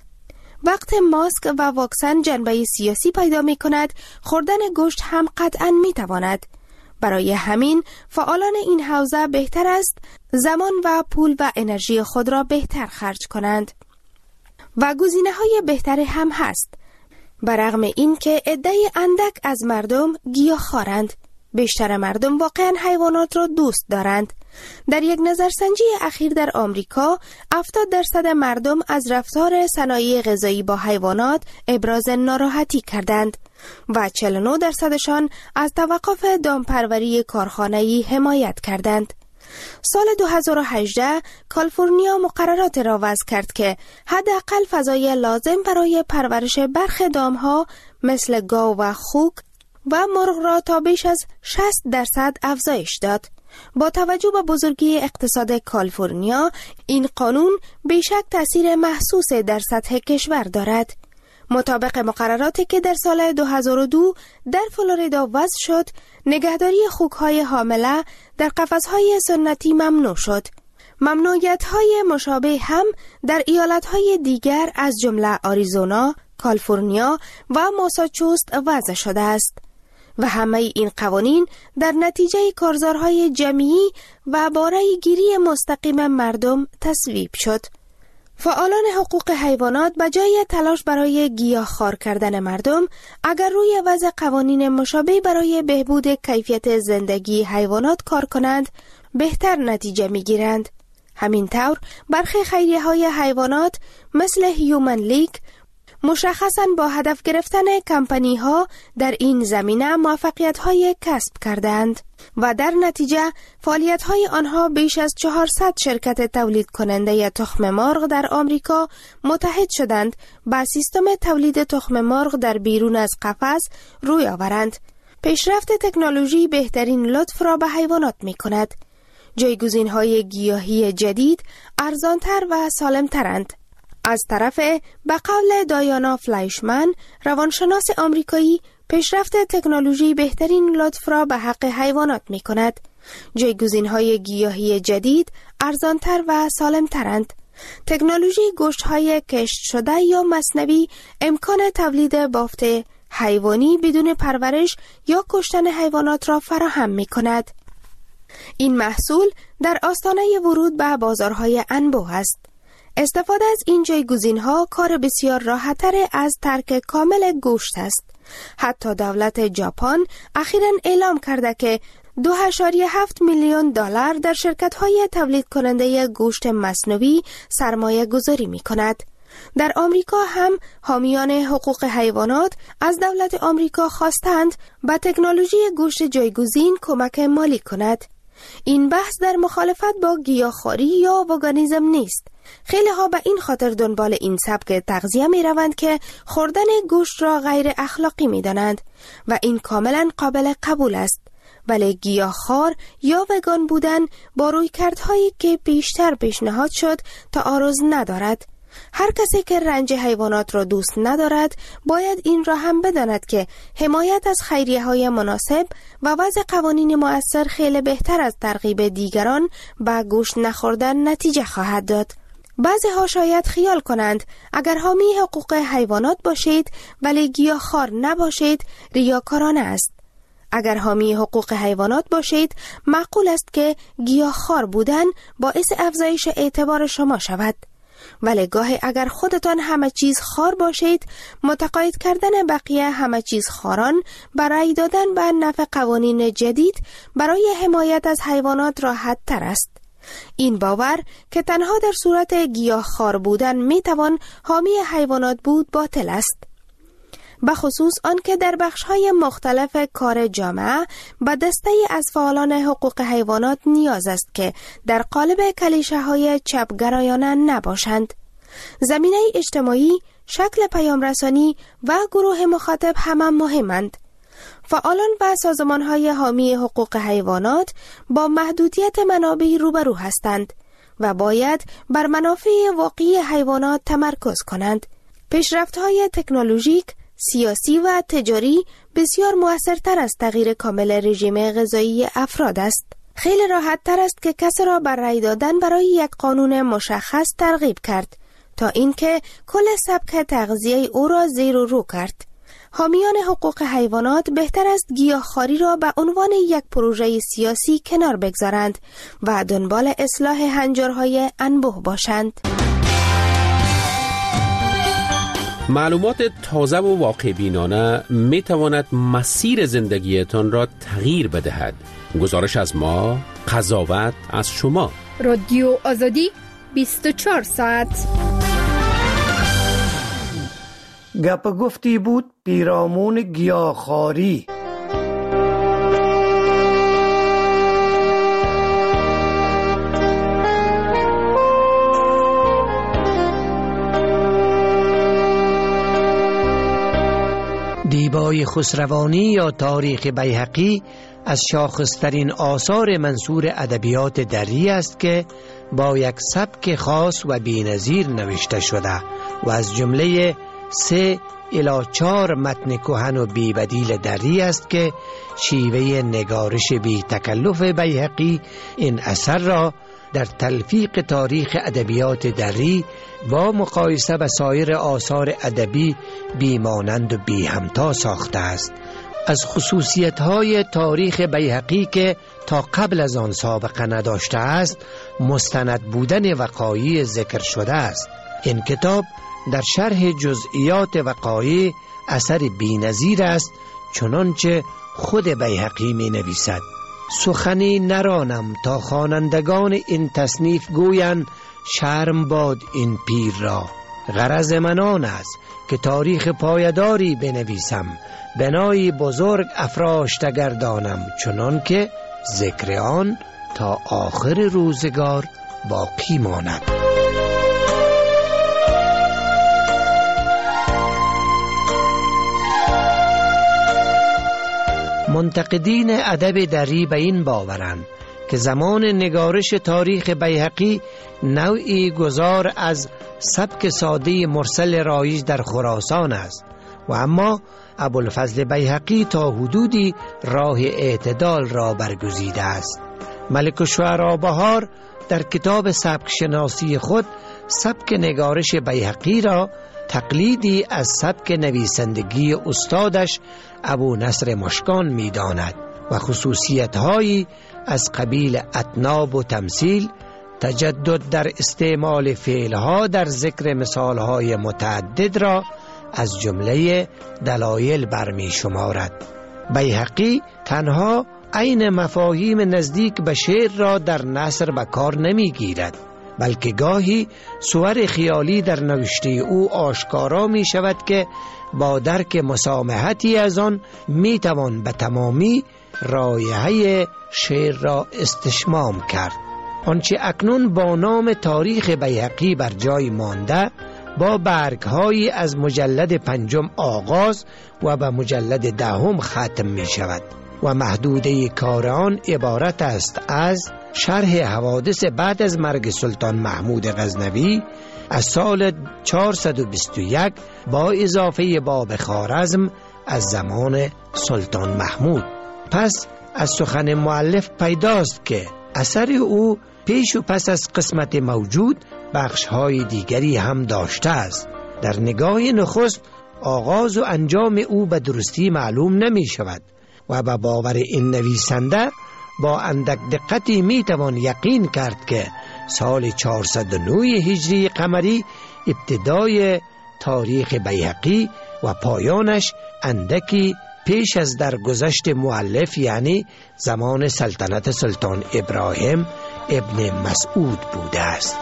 P: وقت ماسک و واکسن جنبه سیاسی پیدا می کند، خوردن گوشت هم قطعاً می تواند. برای همین فعالان این حوزه بهتر است زمان و پول و انرژی خود را بهتر خرج کنند. و گزینه‌های بهتری هم هست. برغم این که عده اندک از مردم گیاهخوارند، بیشتر مردم واقعاً حیوانات را دوست دارند. در یک نظرسنجی اخیر در آمریکا، هفتاد درصد مردم از رفتار صنایع غذایی با حیوانات ابراز ناراحتی کردند و چهل و نه درصدشان از توقف دامپروری کارخانه‌ای حمایت کردند. سال دو هزار و هجده کالیفرنیا مقررات را وضع کرد که حداقل فضای لازم برای پرورش برخی دامها مثل گاو و خوک و مرغ را تا بیش از شصت درصد افزایش داد. با توجه به بزرگی اقتصاد کالیفرنیا، این قانون بیشک تأثیر محسوس در سطح کشور دارد. مطابق مقرراتی که در سال دو هزار و دو در فلوریدا وضع شد، نگهداری خوک‌های حامله در قفس‌های سنتی ممنوع شد. ممنوعیت‌های مشابه هم در ایالت‌های دیگر از جمله آریزونا، کالیفرنیا و ماساچوست وضع شده است و همه این قوانین در نتیجه کارزارهای جمعی و بارای گیری مستقیم مردم تصویب شد. فعالان حقوق حیوانات به جای تلاش برای گیاهخوار کردن مردم، اگر روی وضع قوانین مشابه برای بهبود کیفیت زندگی حیوانات کار کنند، بهتر نتیجه می گیرند. همین طور برخی خیریه‌های حیوانات مثل هیومن لیگ مشخصاً با هدف گرفتن کمپانی ها در این زمینه موفقیت های کسب کردند و در نتیجه فعالیت های آنها بیش از چهارصد شرکت تولید کننده تخم مرغ در آمریکا متحد شدند با سیستم تولید تخم مرغ در بیرون از قفس روی آورند. پیشرفت تکنولوژی بهترین لطف را به حیوانات می کند. جایگزین های گیاهی جدید ارزانتر و سالمترند. از طرف به قول دایانا فلایشمن، روانشناس آمریکایی، پیشرفت تکنولوژی بهترین لطف را به حق حیوانات می کند. جایگزین‌های گیاهی جدید ارزانتر و سالمترند. تکنولوژی گوشت‌های کشت شده یا مصنوعی امکان تولید بافت حیوانی بدون پرورش یا کشتن حیوانات را فراهم می کند. این محصول در آستانه ورود به بازارهای انبوه است. استفاده از این جایگزین‌ها کار بسیار راحت‌تر از ترک کامل گوشت است. حتی دولت ژاپن اخیراً اعلام کرده که دو و هفت میلیون دلار در شرکت‌های تولید کننده گوشت مصنوعی سرمایه گذاری می‌کند. در آمریکا هم حامیان حقوق حیوانات از دولت آمریکا خواستند به تکنولوژی گوشت جایگزین کمک مالی کند. این بحث در مخالفت با گیاهخواری یا وگانیسم نیست. خیلی ها به این خاطر دنبال این سبک تغذیه می روند که خوردن گوشت را غیر اخلاقی می دانند و این کاملا قابل قبول است. ولی گیاهخوار یا وگان بودن با رویکردهایی که بیشتر پیشنهاد شد تعارض ندارد. هر کسی که رنج حیوانات را دوست ندارد باید این را هم بداند که حمایت از خیریه‌های مناسب و وضع قوانین مؤثر خیلی بهتر از ترغیب دیگران به گوشت نخوردن نتیجه خواهد داد. بعضی ها شاید خیال کنند اگر حامی حقوق حیوانات باشید ولی گیاهخوار نباشید ریاکارانه است. اگر حامی حقوق حیوانات باشید معقول است که گیاهخوار بودن باعث افزایش اعتبار شما شود. ولی گاهی اگر خودتان همه چیز خار باشید، متقاعد کردن بقیه همه چیز خاران برای دادن به نفع قوانین جدید برای حمایت از حیوانات راحت تر است. این باور که تنها در صورت گیاهخوار بودن میتوان حامی حیوانات بود باطل است. بخصوص آنکه در بخش‌های مختلف کار جامعه به دسته‌ای از فعالان حقوق حیوانات نیاز است که در قالب کلیشه‌های چپگرایانه نباشند. زمینه اجتماعی، شکل پیامرسانی و گروه مخاطب همه مهمند. فعالان و سازمان‌های حامی حقوق حیوانات با محدودیت منابع روبرو هستند و باید بر منافع واقعی حیوانات تمرکز کنند. پیشرفت‌های تکنولوژیک، سیاسی و تجاری بسیار مؤثرتر از تغییر کامل رژیم غذایی افراد است. خیلی راحت تر است که کسی را بر رأی دادن برای یک قانون مشخص ترغیب کرد تا اینکه کل سبک تغذیه او را زیر و رو کرد. حامیان حقوق حیوانات بهتر است گیاهخواری را به عنوان یک پروژه سیاسی کنار بگذارند و دنبال اصلاح هنجارهای انبوه باشند.
E: معلومات تازه و واقع بینانه می تواند مسیر زندگیتان را تغییر بدهد. گزارش از ما، قضاوت از شما.
F: رادیو آزادی بیست و چهار ساعت.
K: گپ گفتی بود پیرامون گیاهخواری. دیبای خسروانی یا تاریخ بیهقی از شاخصترین آثار منثور ادبیات دری است که با یک سبک خاص و بی‌نظیر نوشته شده و از جمله سه الی چهار متن کهن و بی بدیل دری است که شیوه نگارش بی تکلف بیهقی این اثر را در تلفیق تاریخ ادبیات دری با مقایسه با سایر آثار ادبی بیمانند و بی همتا ساخته است. از خصوصیت‌های تاریخ بیهقی که تا قبل از آن سابقه نداشته است مستند بودن وقایع ذکر شده است. این کتاب در شرح جزئیات وقایع اثر بی‌نظیر است، چنانچه خود بیهقی می نویسد: سخنی نرانم تا خوانندگان این تصنیف گویند شرم باد این پیر را. غرض من آن است که تاریخ پایداری بنویسم، بنایی بزرگ افراشته گردانم، چنان که ذکر آن تا آخر روزگار باقی ماند. منتقدین ادب دری به این باورند که زمان نگارش تاریخ بیهقی نوعی گذار از سبک ساده مرسل رایج در خراسان است و اما ابوالفضل بیهقی تا حدودی راه اعتدال را برگزیده است. ملک الشعراء بهار در کتاب سبک شناسی خود سبک نگارش بیهقی را تقلیدی از سبک نویسندگی استادش ابو نصر مشکان می داند و خصوصیت‌هایی از قبیل اتناب و تمثیل، تجدد در استعمال فعلها در ذکر مثالهای متعدد را از جمله دلایل برمی شمارد. بیهقی تنها عین مفاهیم نزدیک به شعر را در نثر به کار نمی گیرد، بلکه گاهی صور خیالی در نوشته او آشکارا می شود که با درک مسامحتی از آن می توان به تمامی رایحه شعر را استشمام کرد. آنچه اکنون با نام تاریخ بیهقی بر جای مانده با برگ‌هایی از مجلد پنجم آغاز و به مجلد دهم ختم می شود و محدوده کار آن عبارت است از شرح حوادث بعد از مرگ سلطان محمود غزنوی از سال چهارصد و بیست و یک با اضافه باب خوارزم از زمان سلطان محمود. پس از سخن مؤلف پیداست که اثر او پیش و پس از قسمت موجود بخش‌های دیگری هم داشته است. در نگاه نخست آغاز و انجام او به درستی معلوم نمی شود و به باور این نویسنده با اندک دقتی می توان یقین کرد که سال چهارصد و نه هجری قمری ابتدای تاریخ بیهقی و پایانش اندکی پیش از درگذشت مؤلف، یعنی زمان سلطنت سلطان ابراهیم ابن مسعود بوده است.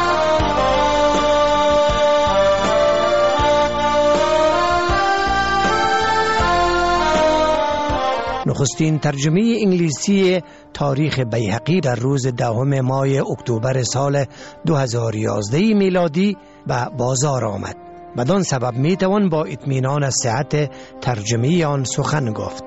K: نخستین ترجمه انگلیسی تاریخ بیهقی در روز دهم ماه اکتبر سال دو هزار و یازده میلادی به بازار آمد. بدان سبب می توان با اطمینان از صحت ترجمه آن سخن گفت.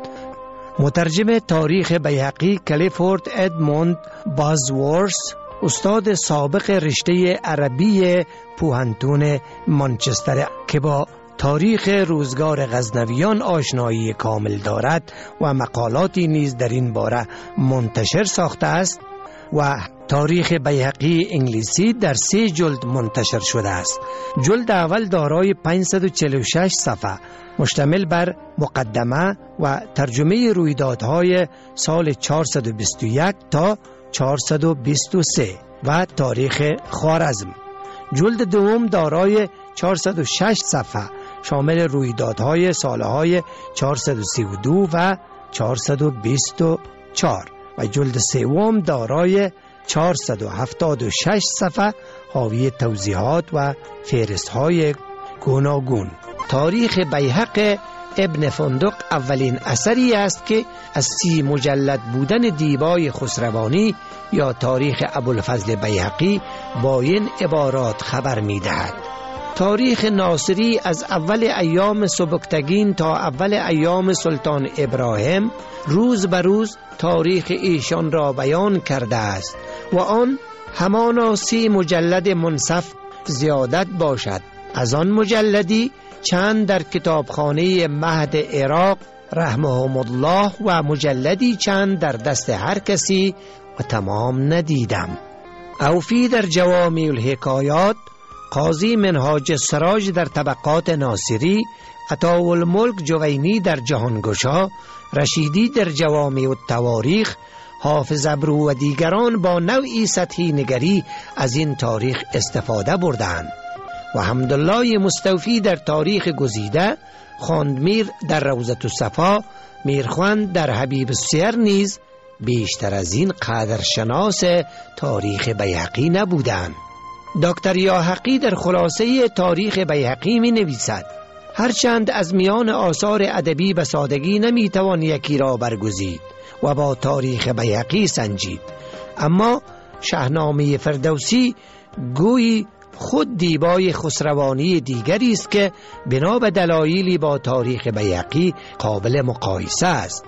K: مترجم تاریخ بیهقی کلیفورد ادموند بازورث، استاد سابق رشته عربی پوهنتون مانچستر که با تاریخ روزگار غزنویان آشنایی کامل دارد و مقالاتی نیز در این باره منتشر ساخته است و تاریخ بیهقی انگلیسی در سه جلد منتشر شده است. جلد اول دارای پانصد و چهل و شش صفحه مشتمل بر مقدمه و ترجمه رویدادهای سال چهارصد و بیست و یک تا چهارصد و بیست و سه و تاریخ خوارزم. جلد دوم دارای چهارصد و شش صفحه شامل رویدادهای سالهای چهارصد و سی و دو و چهارصد و بیست و چهار و جلد سوم دارای چهارصد و هفتاد و شش صفحه حاوی توضیحات و فهرست‌های گوناگون. تاریخ بیهق ابن فندق اولین اثری است که از سی مجلد بودن دیبای خسروانی یا تاریخ ابوالفضل بیهقی با این عبارات خبر می‌دهد: تاریخ ناصری از اول ایام سبکتگین تا اول ایام سلطان ابراهیم روز به روز تاریخ ایشان را بیان کرده است و آن همانا سی مجلد منصف زیادت باشد. از آن مجلدی چند در کتابخانه مهد عراق رحمهم الله و مجلدی چند در دست هر کسی و تمام ندیدم. اوفی در جوامع الحکایات، قاضی منهاج السراج در طبقات ناصری، عطاءالملک جوینی در جهانگشا، رشیدی در جوامع التواریخ، حافظ ابرو و دیگران با نوعی سطحی نگری از این تاریخ استفاده بردند و حمدالله مستوفی در تاریخ گزیده، خواندمیر در روضة الصفا، میرخوند در حبیب السیر نیز بیشتر از این قدرشناس تاریخ بیهقی نبودند. دکتر یاحقی در خلاصه تاریخ بیهقی می نویسد: هرچند از میان آثار ادبی به سادگی نمی توان یکی را برگزید و با تاریخ بیهقی سنجید، اما شاهنامه فردوسی گویی خود دیبای خسروانی دیگری است که بنا به دلایلی با تاریخ بیهقی قابل مقایسه است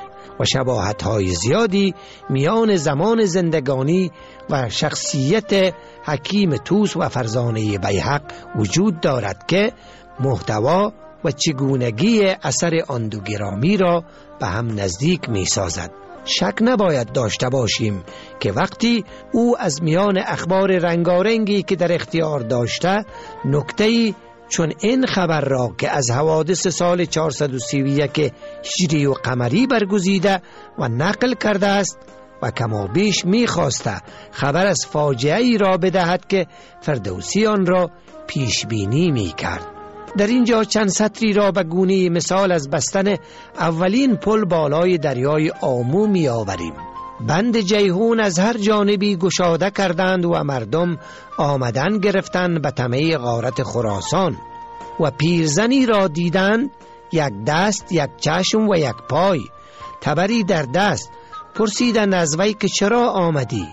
K: و شباهت‌های زیادی میان زمان زندگانی و شخصیت حکیم طوس و فرزانه بیهق وجود دارد که محتوا و چگونگی اثر آن دو گرامی را به هم نزدیک می سازد. شک نباید داشته باشیم که وقتی او از میان اخبار رنگارنگی که در اختیار داشته نکته‌ای چون این خبر را که از حوادث سال چهارصد و سی و یک هجری و قمری برگزیده و نقل کرده است و کما بیش می خواسته خبر از فاجعه ای را بدهد که فردوسی آن را پیش بینی می کرد. در اینجا چند سطری را به گونه مثال از بستن اولین پل بالای دریای آمو می آوریم. بند جیهون از هر جانبی گشاده کردند و مردم آمدن گرفتند به طمع غارت خراسان و پیرزنی را دیدند، یک دست، یک چشم و یک پای، تبری در دست. پرسیدند از وی که چرا آمدی؟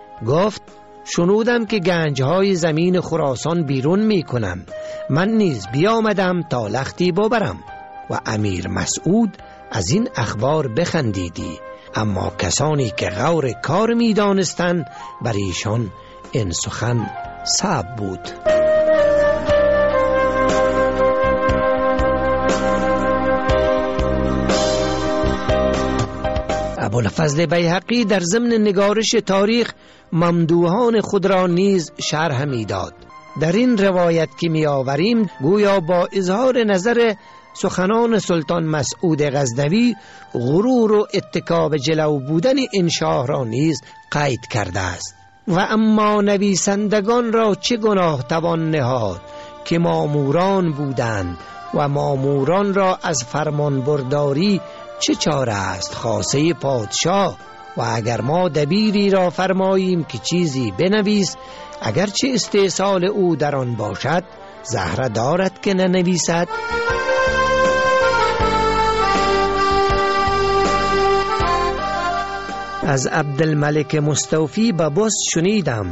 K: گفت شنودم که گنجهای زمین خراسان بیرون می کنند، من نیز بیامدم تا لختی ببرم. و امیر مسعود از این اخبار بخندیدی، اما کسانی که غور کار می دانستند بر ایشان این سخن صعب بود. ابوالفضل بیهقی در ضمن نگارش تاریخ ممدوحان خود را نیز شرح می داد. در این روایت که می آوریم گویا با اظهار نظر سخنان سلطان مسعود غزنوی غرور و اتکا به جلو بودن این شاه را نیز قید کرده است. و اما نویسندگان را چه گناه توان نهاد که ماموران بودند و ماموران را از فرمان برداری چه چاره است؟ خاصه پادشاه و اگر ما دبیری را فرماییم که چیزی بنویس، اگرچه استحصال او در آن باشد، زهره دارد که ننویسد؟ از عبدالملک مستوفی به بس شنیدم.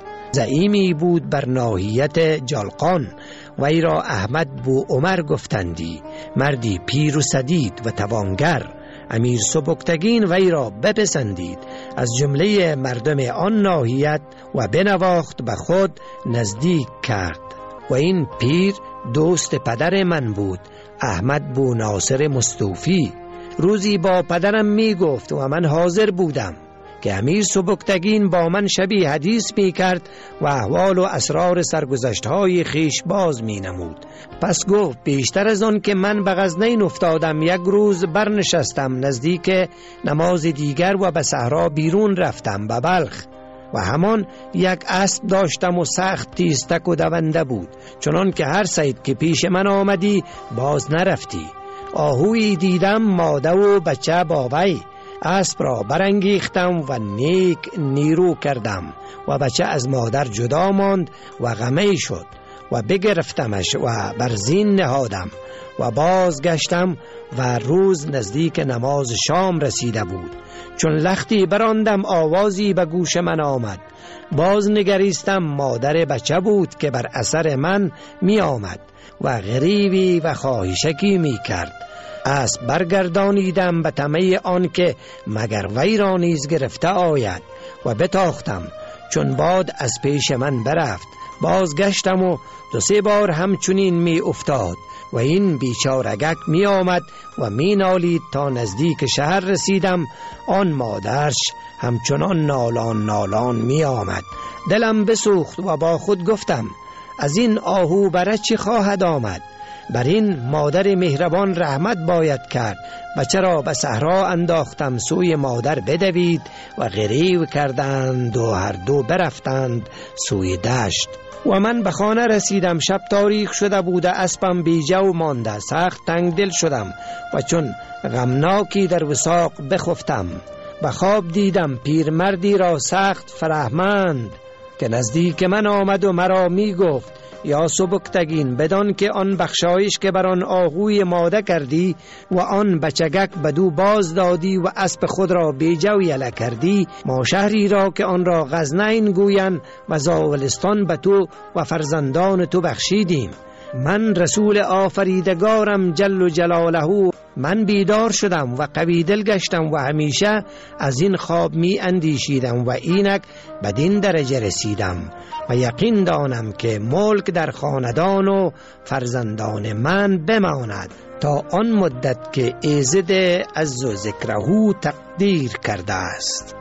K: زعیمی بود بر ناحیت جلقان، وی را احمد بو عمر گفتندی، مردی پیر و سدید و توانگر. امیر سبکتگین وی را بپسندید از جمله مردم آن ناحیت و بنواخت به خود نزدیک کرد. و این پیر دوست پدر من بود، احمد بو ناصر مستوفی. روزی با پدرم می گفت و من حاضر بودم که امیر سبکتگین با من شبی حدیث می کرد و احوال و اسرار سرگذشت های خیش باز می نمود. پس گفت بیشتر از آن که من به غزنین افتادم، یک روز برنشستم نزدیک نماز دیگر و به صحرا بیرون رفتم به بلخ و همان یک اسب داشتم و سخت تیزتک و دونده بود، چنان که هر سید که پیش من آمدی باز نرفتی. آهویی دیدم ماده و بچه با وی، اسب را برانگیختم و نیک نیرو کردم و بچه از مادر جدا ماند و غمی شد و بگرفتمش و بر زین نهادم و بازگشتم و روز نزدیک نماز شام رسیده بود. چون لختی براندم آوازی به گوش من آمد، باز نگریستم، مادر بچه بود که بر اثر من می آمد و غریبی و خواهشکی می کرد. اسب برگردانیدم به طمع آن که مگر وی را نیز گرفته آید و بتاختم. چون باد از پیش من برفت، بازگشتم و دو سه بار همچنین می افتاد و این بیچارگک می آمد و می نالید تا نزدیک شهر رسیدم. آن مادرش همچنان نالان نالان می آمد. دلم بسوخت و با خود گفتم از این آهو برای چی خواهد آمد؟ بر این مادر مهربان رحمت باید کرد. بچه را به صحرا انداختم، سوی مادر بدوید و غریو کردند و هر دو برفتند سوی دشت. و من به خانه رسیدم، شب تاریک شده بوده، اسبم بی جو مانده، سخت تنگ دل شدم و چون غمناکی در وثاق بخفتم. به خواب دیدم پیرمردی را سخت فرهمند که نزدیک من آمد و مرا می گفت یا سبکتگین، بدان که آن بخشایش که بر آن آهوی ماده کردی و آن بچگک بدو باز دادی و اسب خود را بیجو یله کردی، ما شهری را که آن را غزنین گویند و زاولستان به تو و فرزندان تو بخشیدیم. من رسول آفریدگارم جل جلاله، من بیدار شدم و قوی دل گشتم و همیشه از این خواب می اندیشیدم و اینک بدین درجه رسیدم و یقین دانم که ملک در خاندان و فرزندان من بماند تا آن مدت که ایزد عز و ذکره تقدیر کرده است.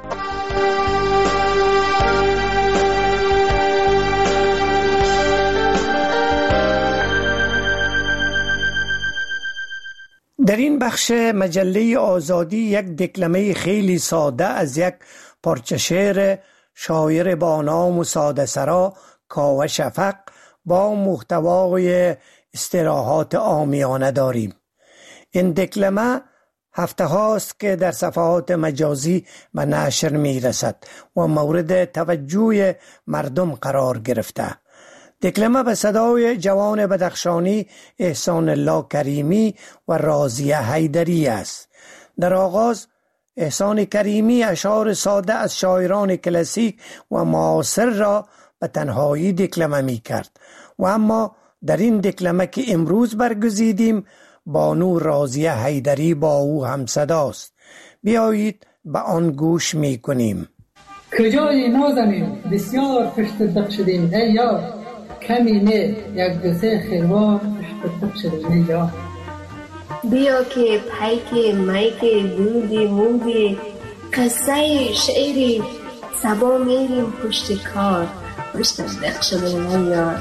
K: در این بخش مجله آزادی یک دکلمه خیلی ساده از یک پارچه شعر شاعر با نام و ساده سرا کاوه شفق با محتوای استراحات عامیانه داریم. این دکلمه هفته هاست که در صفحات مجازی به نشر می رسد و مورد توجه مردم قرار گرفته. دکلمه به صدای جوان بدخشانی احسان الله کریمی و راضیه حیدری است. در آغاز احسان کریمی اشعار ساده از شاعران کلاسیک و معاصر را به تنهایی دکلمه می کرد و اما در این دکلمه که امروز برگزیدیم بانو راضیه حیدری با او هم صداست. بیایید به آن گوش می کنیم.
Q: کجای نازنین بسیار پشت دق شدیم ای یار، کمی نه یک دو سه خیروار پشت دق شدیم ای یار.
R: بیا که پیک میک دودی مودی قصه شعری سبا میریم پشت کار پشت دق شدیم ای یار.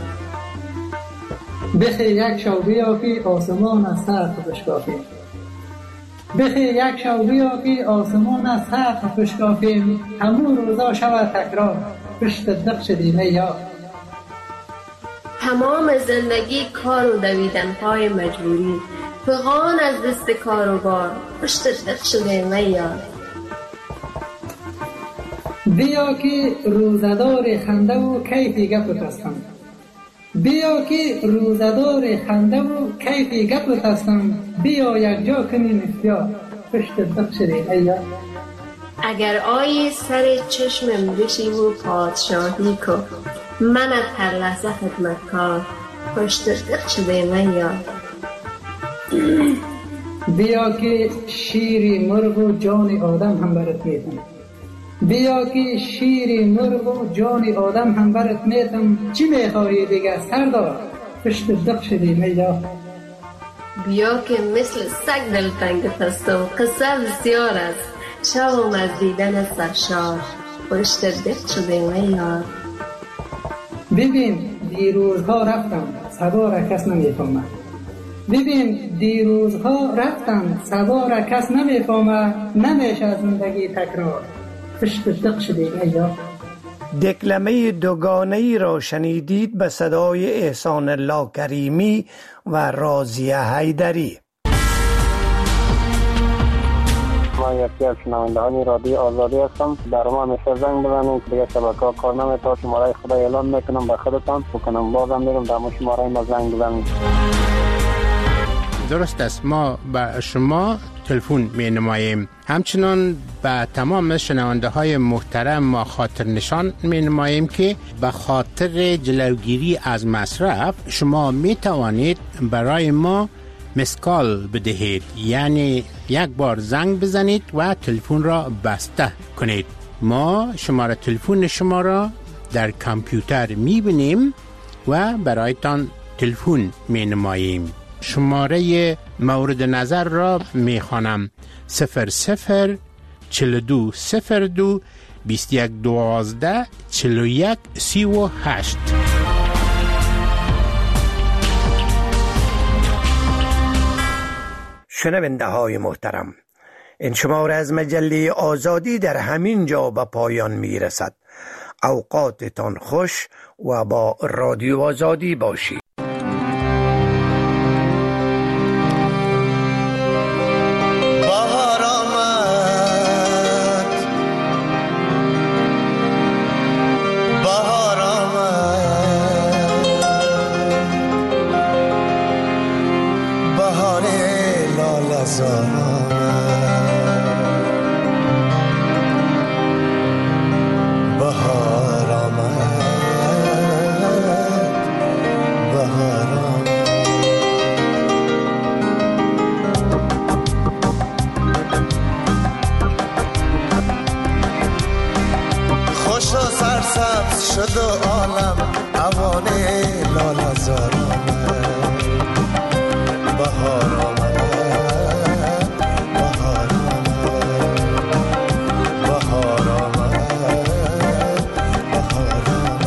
Q: بخی یک شو بیافی آسمان از سقف بشکافیم، بخی یک شو بیافی آسمان از سقف بشکافیم، همون روزا شود تکرار پشت دق شدیم ای یار.
R: تمام زندگی کار و دویدن پای مجبوری، فغان از دست کار و بار پشت دق شدیم ای یار.
Q: بیا که روزدار خنده و کیف گپ هستم، بیا که روزدار خنده و کیف گپ هستم، بیا یک جا کنیم اختیار پشت بخش ریحه.
R: اگر آی سر چشمم بشی و پادشاهی کو، من از هر لحظه خدمتکار پشت بخش ریحه.
Q: بیا که شیر مرغ و جان آدم هم برات میتم، بیا که شیر مرغ و جان آدم هم برات میتم، چی میخوایی دیگه سردار پشت دقش دیمه.
R: بیا که مثل سگ دلتنگت هستم، قصه بسیار است، شبم از دیدن سرشار پشت دقش دیمه.
Q: ببین دیروزها رفتم صدا را کس نمیفهمه، ببین دیروزها رفتم صدا را کس نمیفهمه، نمیشه زندگی تکرار پشت دقش دیگه.
K: دکلمه دوگانه‌ای را شنیدید به صدای احسان الله کریمی و راضیه حیدری.
S: ما یکی از شنوندگان رادیو آزادی هستم. در ما همیشه زنگ بزنید، دیگه شبکه‌ها کار نمی‌کنه، شماره خدا اعلام میکنم به خودتان بکنم، بازم میرم در ما شماره ما زنگ بزنید.
E: درست است، ما به شما تلفن می نماییم. همچنان به تمام شنونده های محترم ما خاطر نشان می نماییم که به خاطر جلوگیری از مصرف شما می توانید برای ما مسکال بدهید، یعنی یک بار زنگ بزنید و تلفن را بسته کنید. ما شماره تلفن شما را در کامپیوتر می بینیم و برایتان تلفن می نماییم. شماره مورد نظر را می خوانم: صفر صفر چل دو صفر دو بیست یک دوازده چل و یک سی و هشت.
K: شنونده های محترم، این شماره از مجله آزادی در همین جا به پایان می رسد. اوقاتتان خوش و با رادیو آزادی باشید.
T: شد و عالم اوانه لاله‌زار آمد، بهار آمد، بهار آمد، بهار آمد، بهار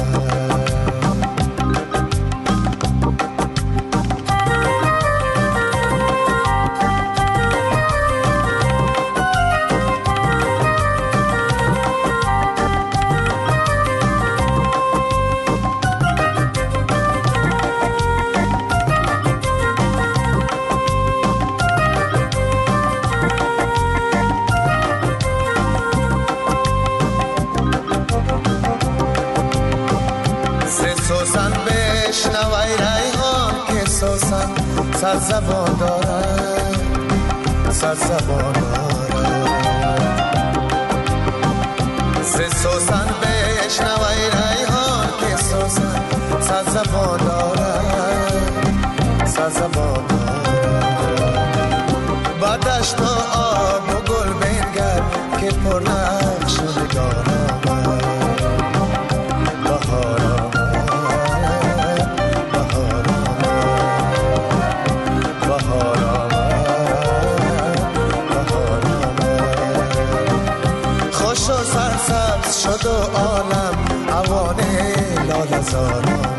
T: سر زبان دارد، سر زبان دارد، سه سوسن بشنوی ریحان که سوسن سر زبان دارد، سر زبان دارد. با دشت و آب و گل بنگر که پر نقش و نگار آمد، بهار شد و عالم اوانه لاله‌زار.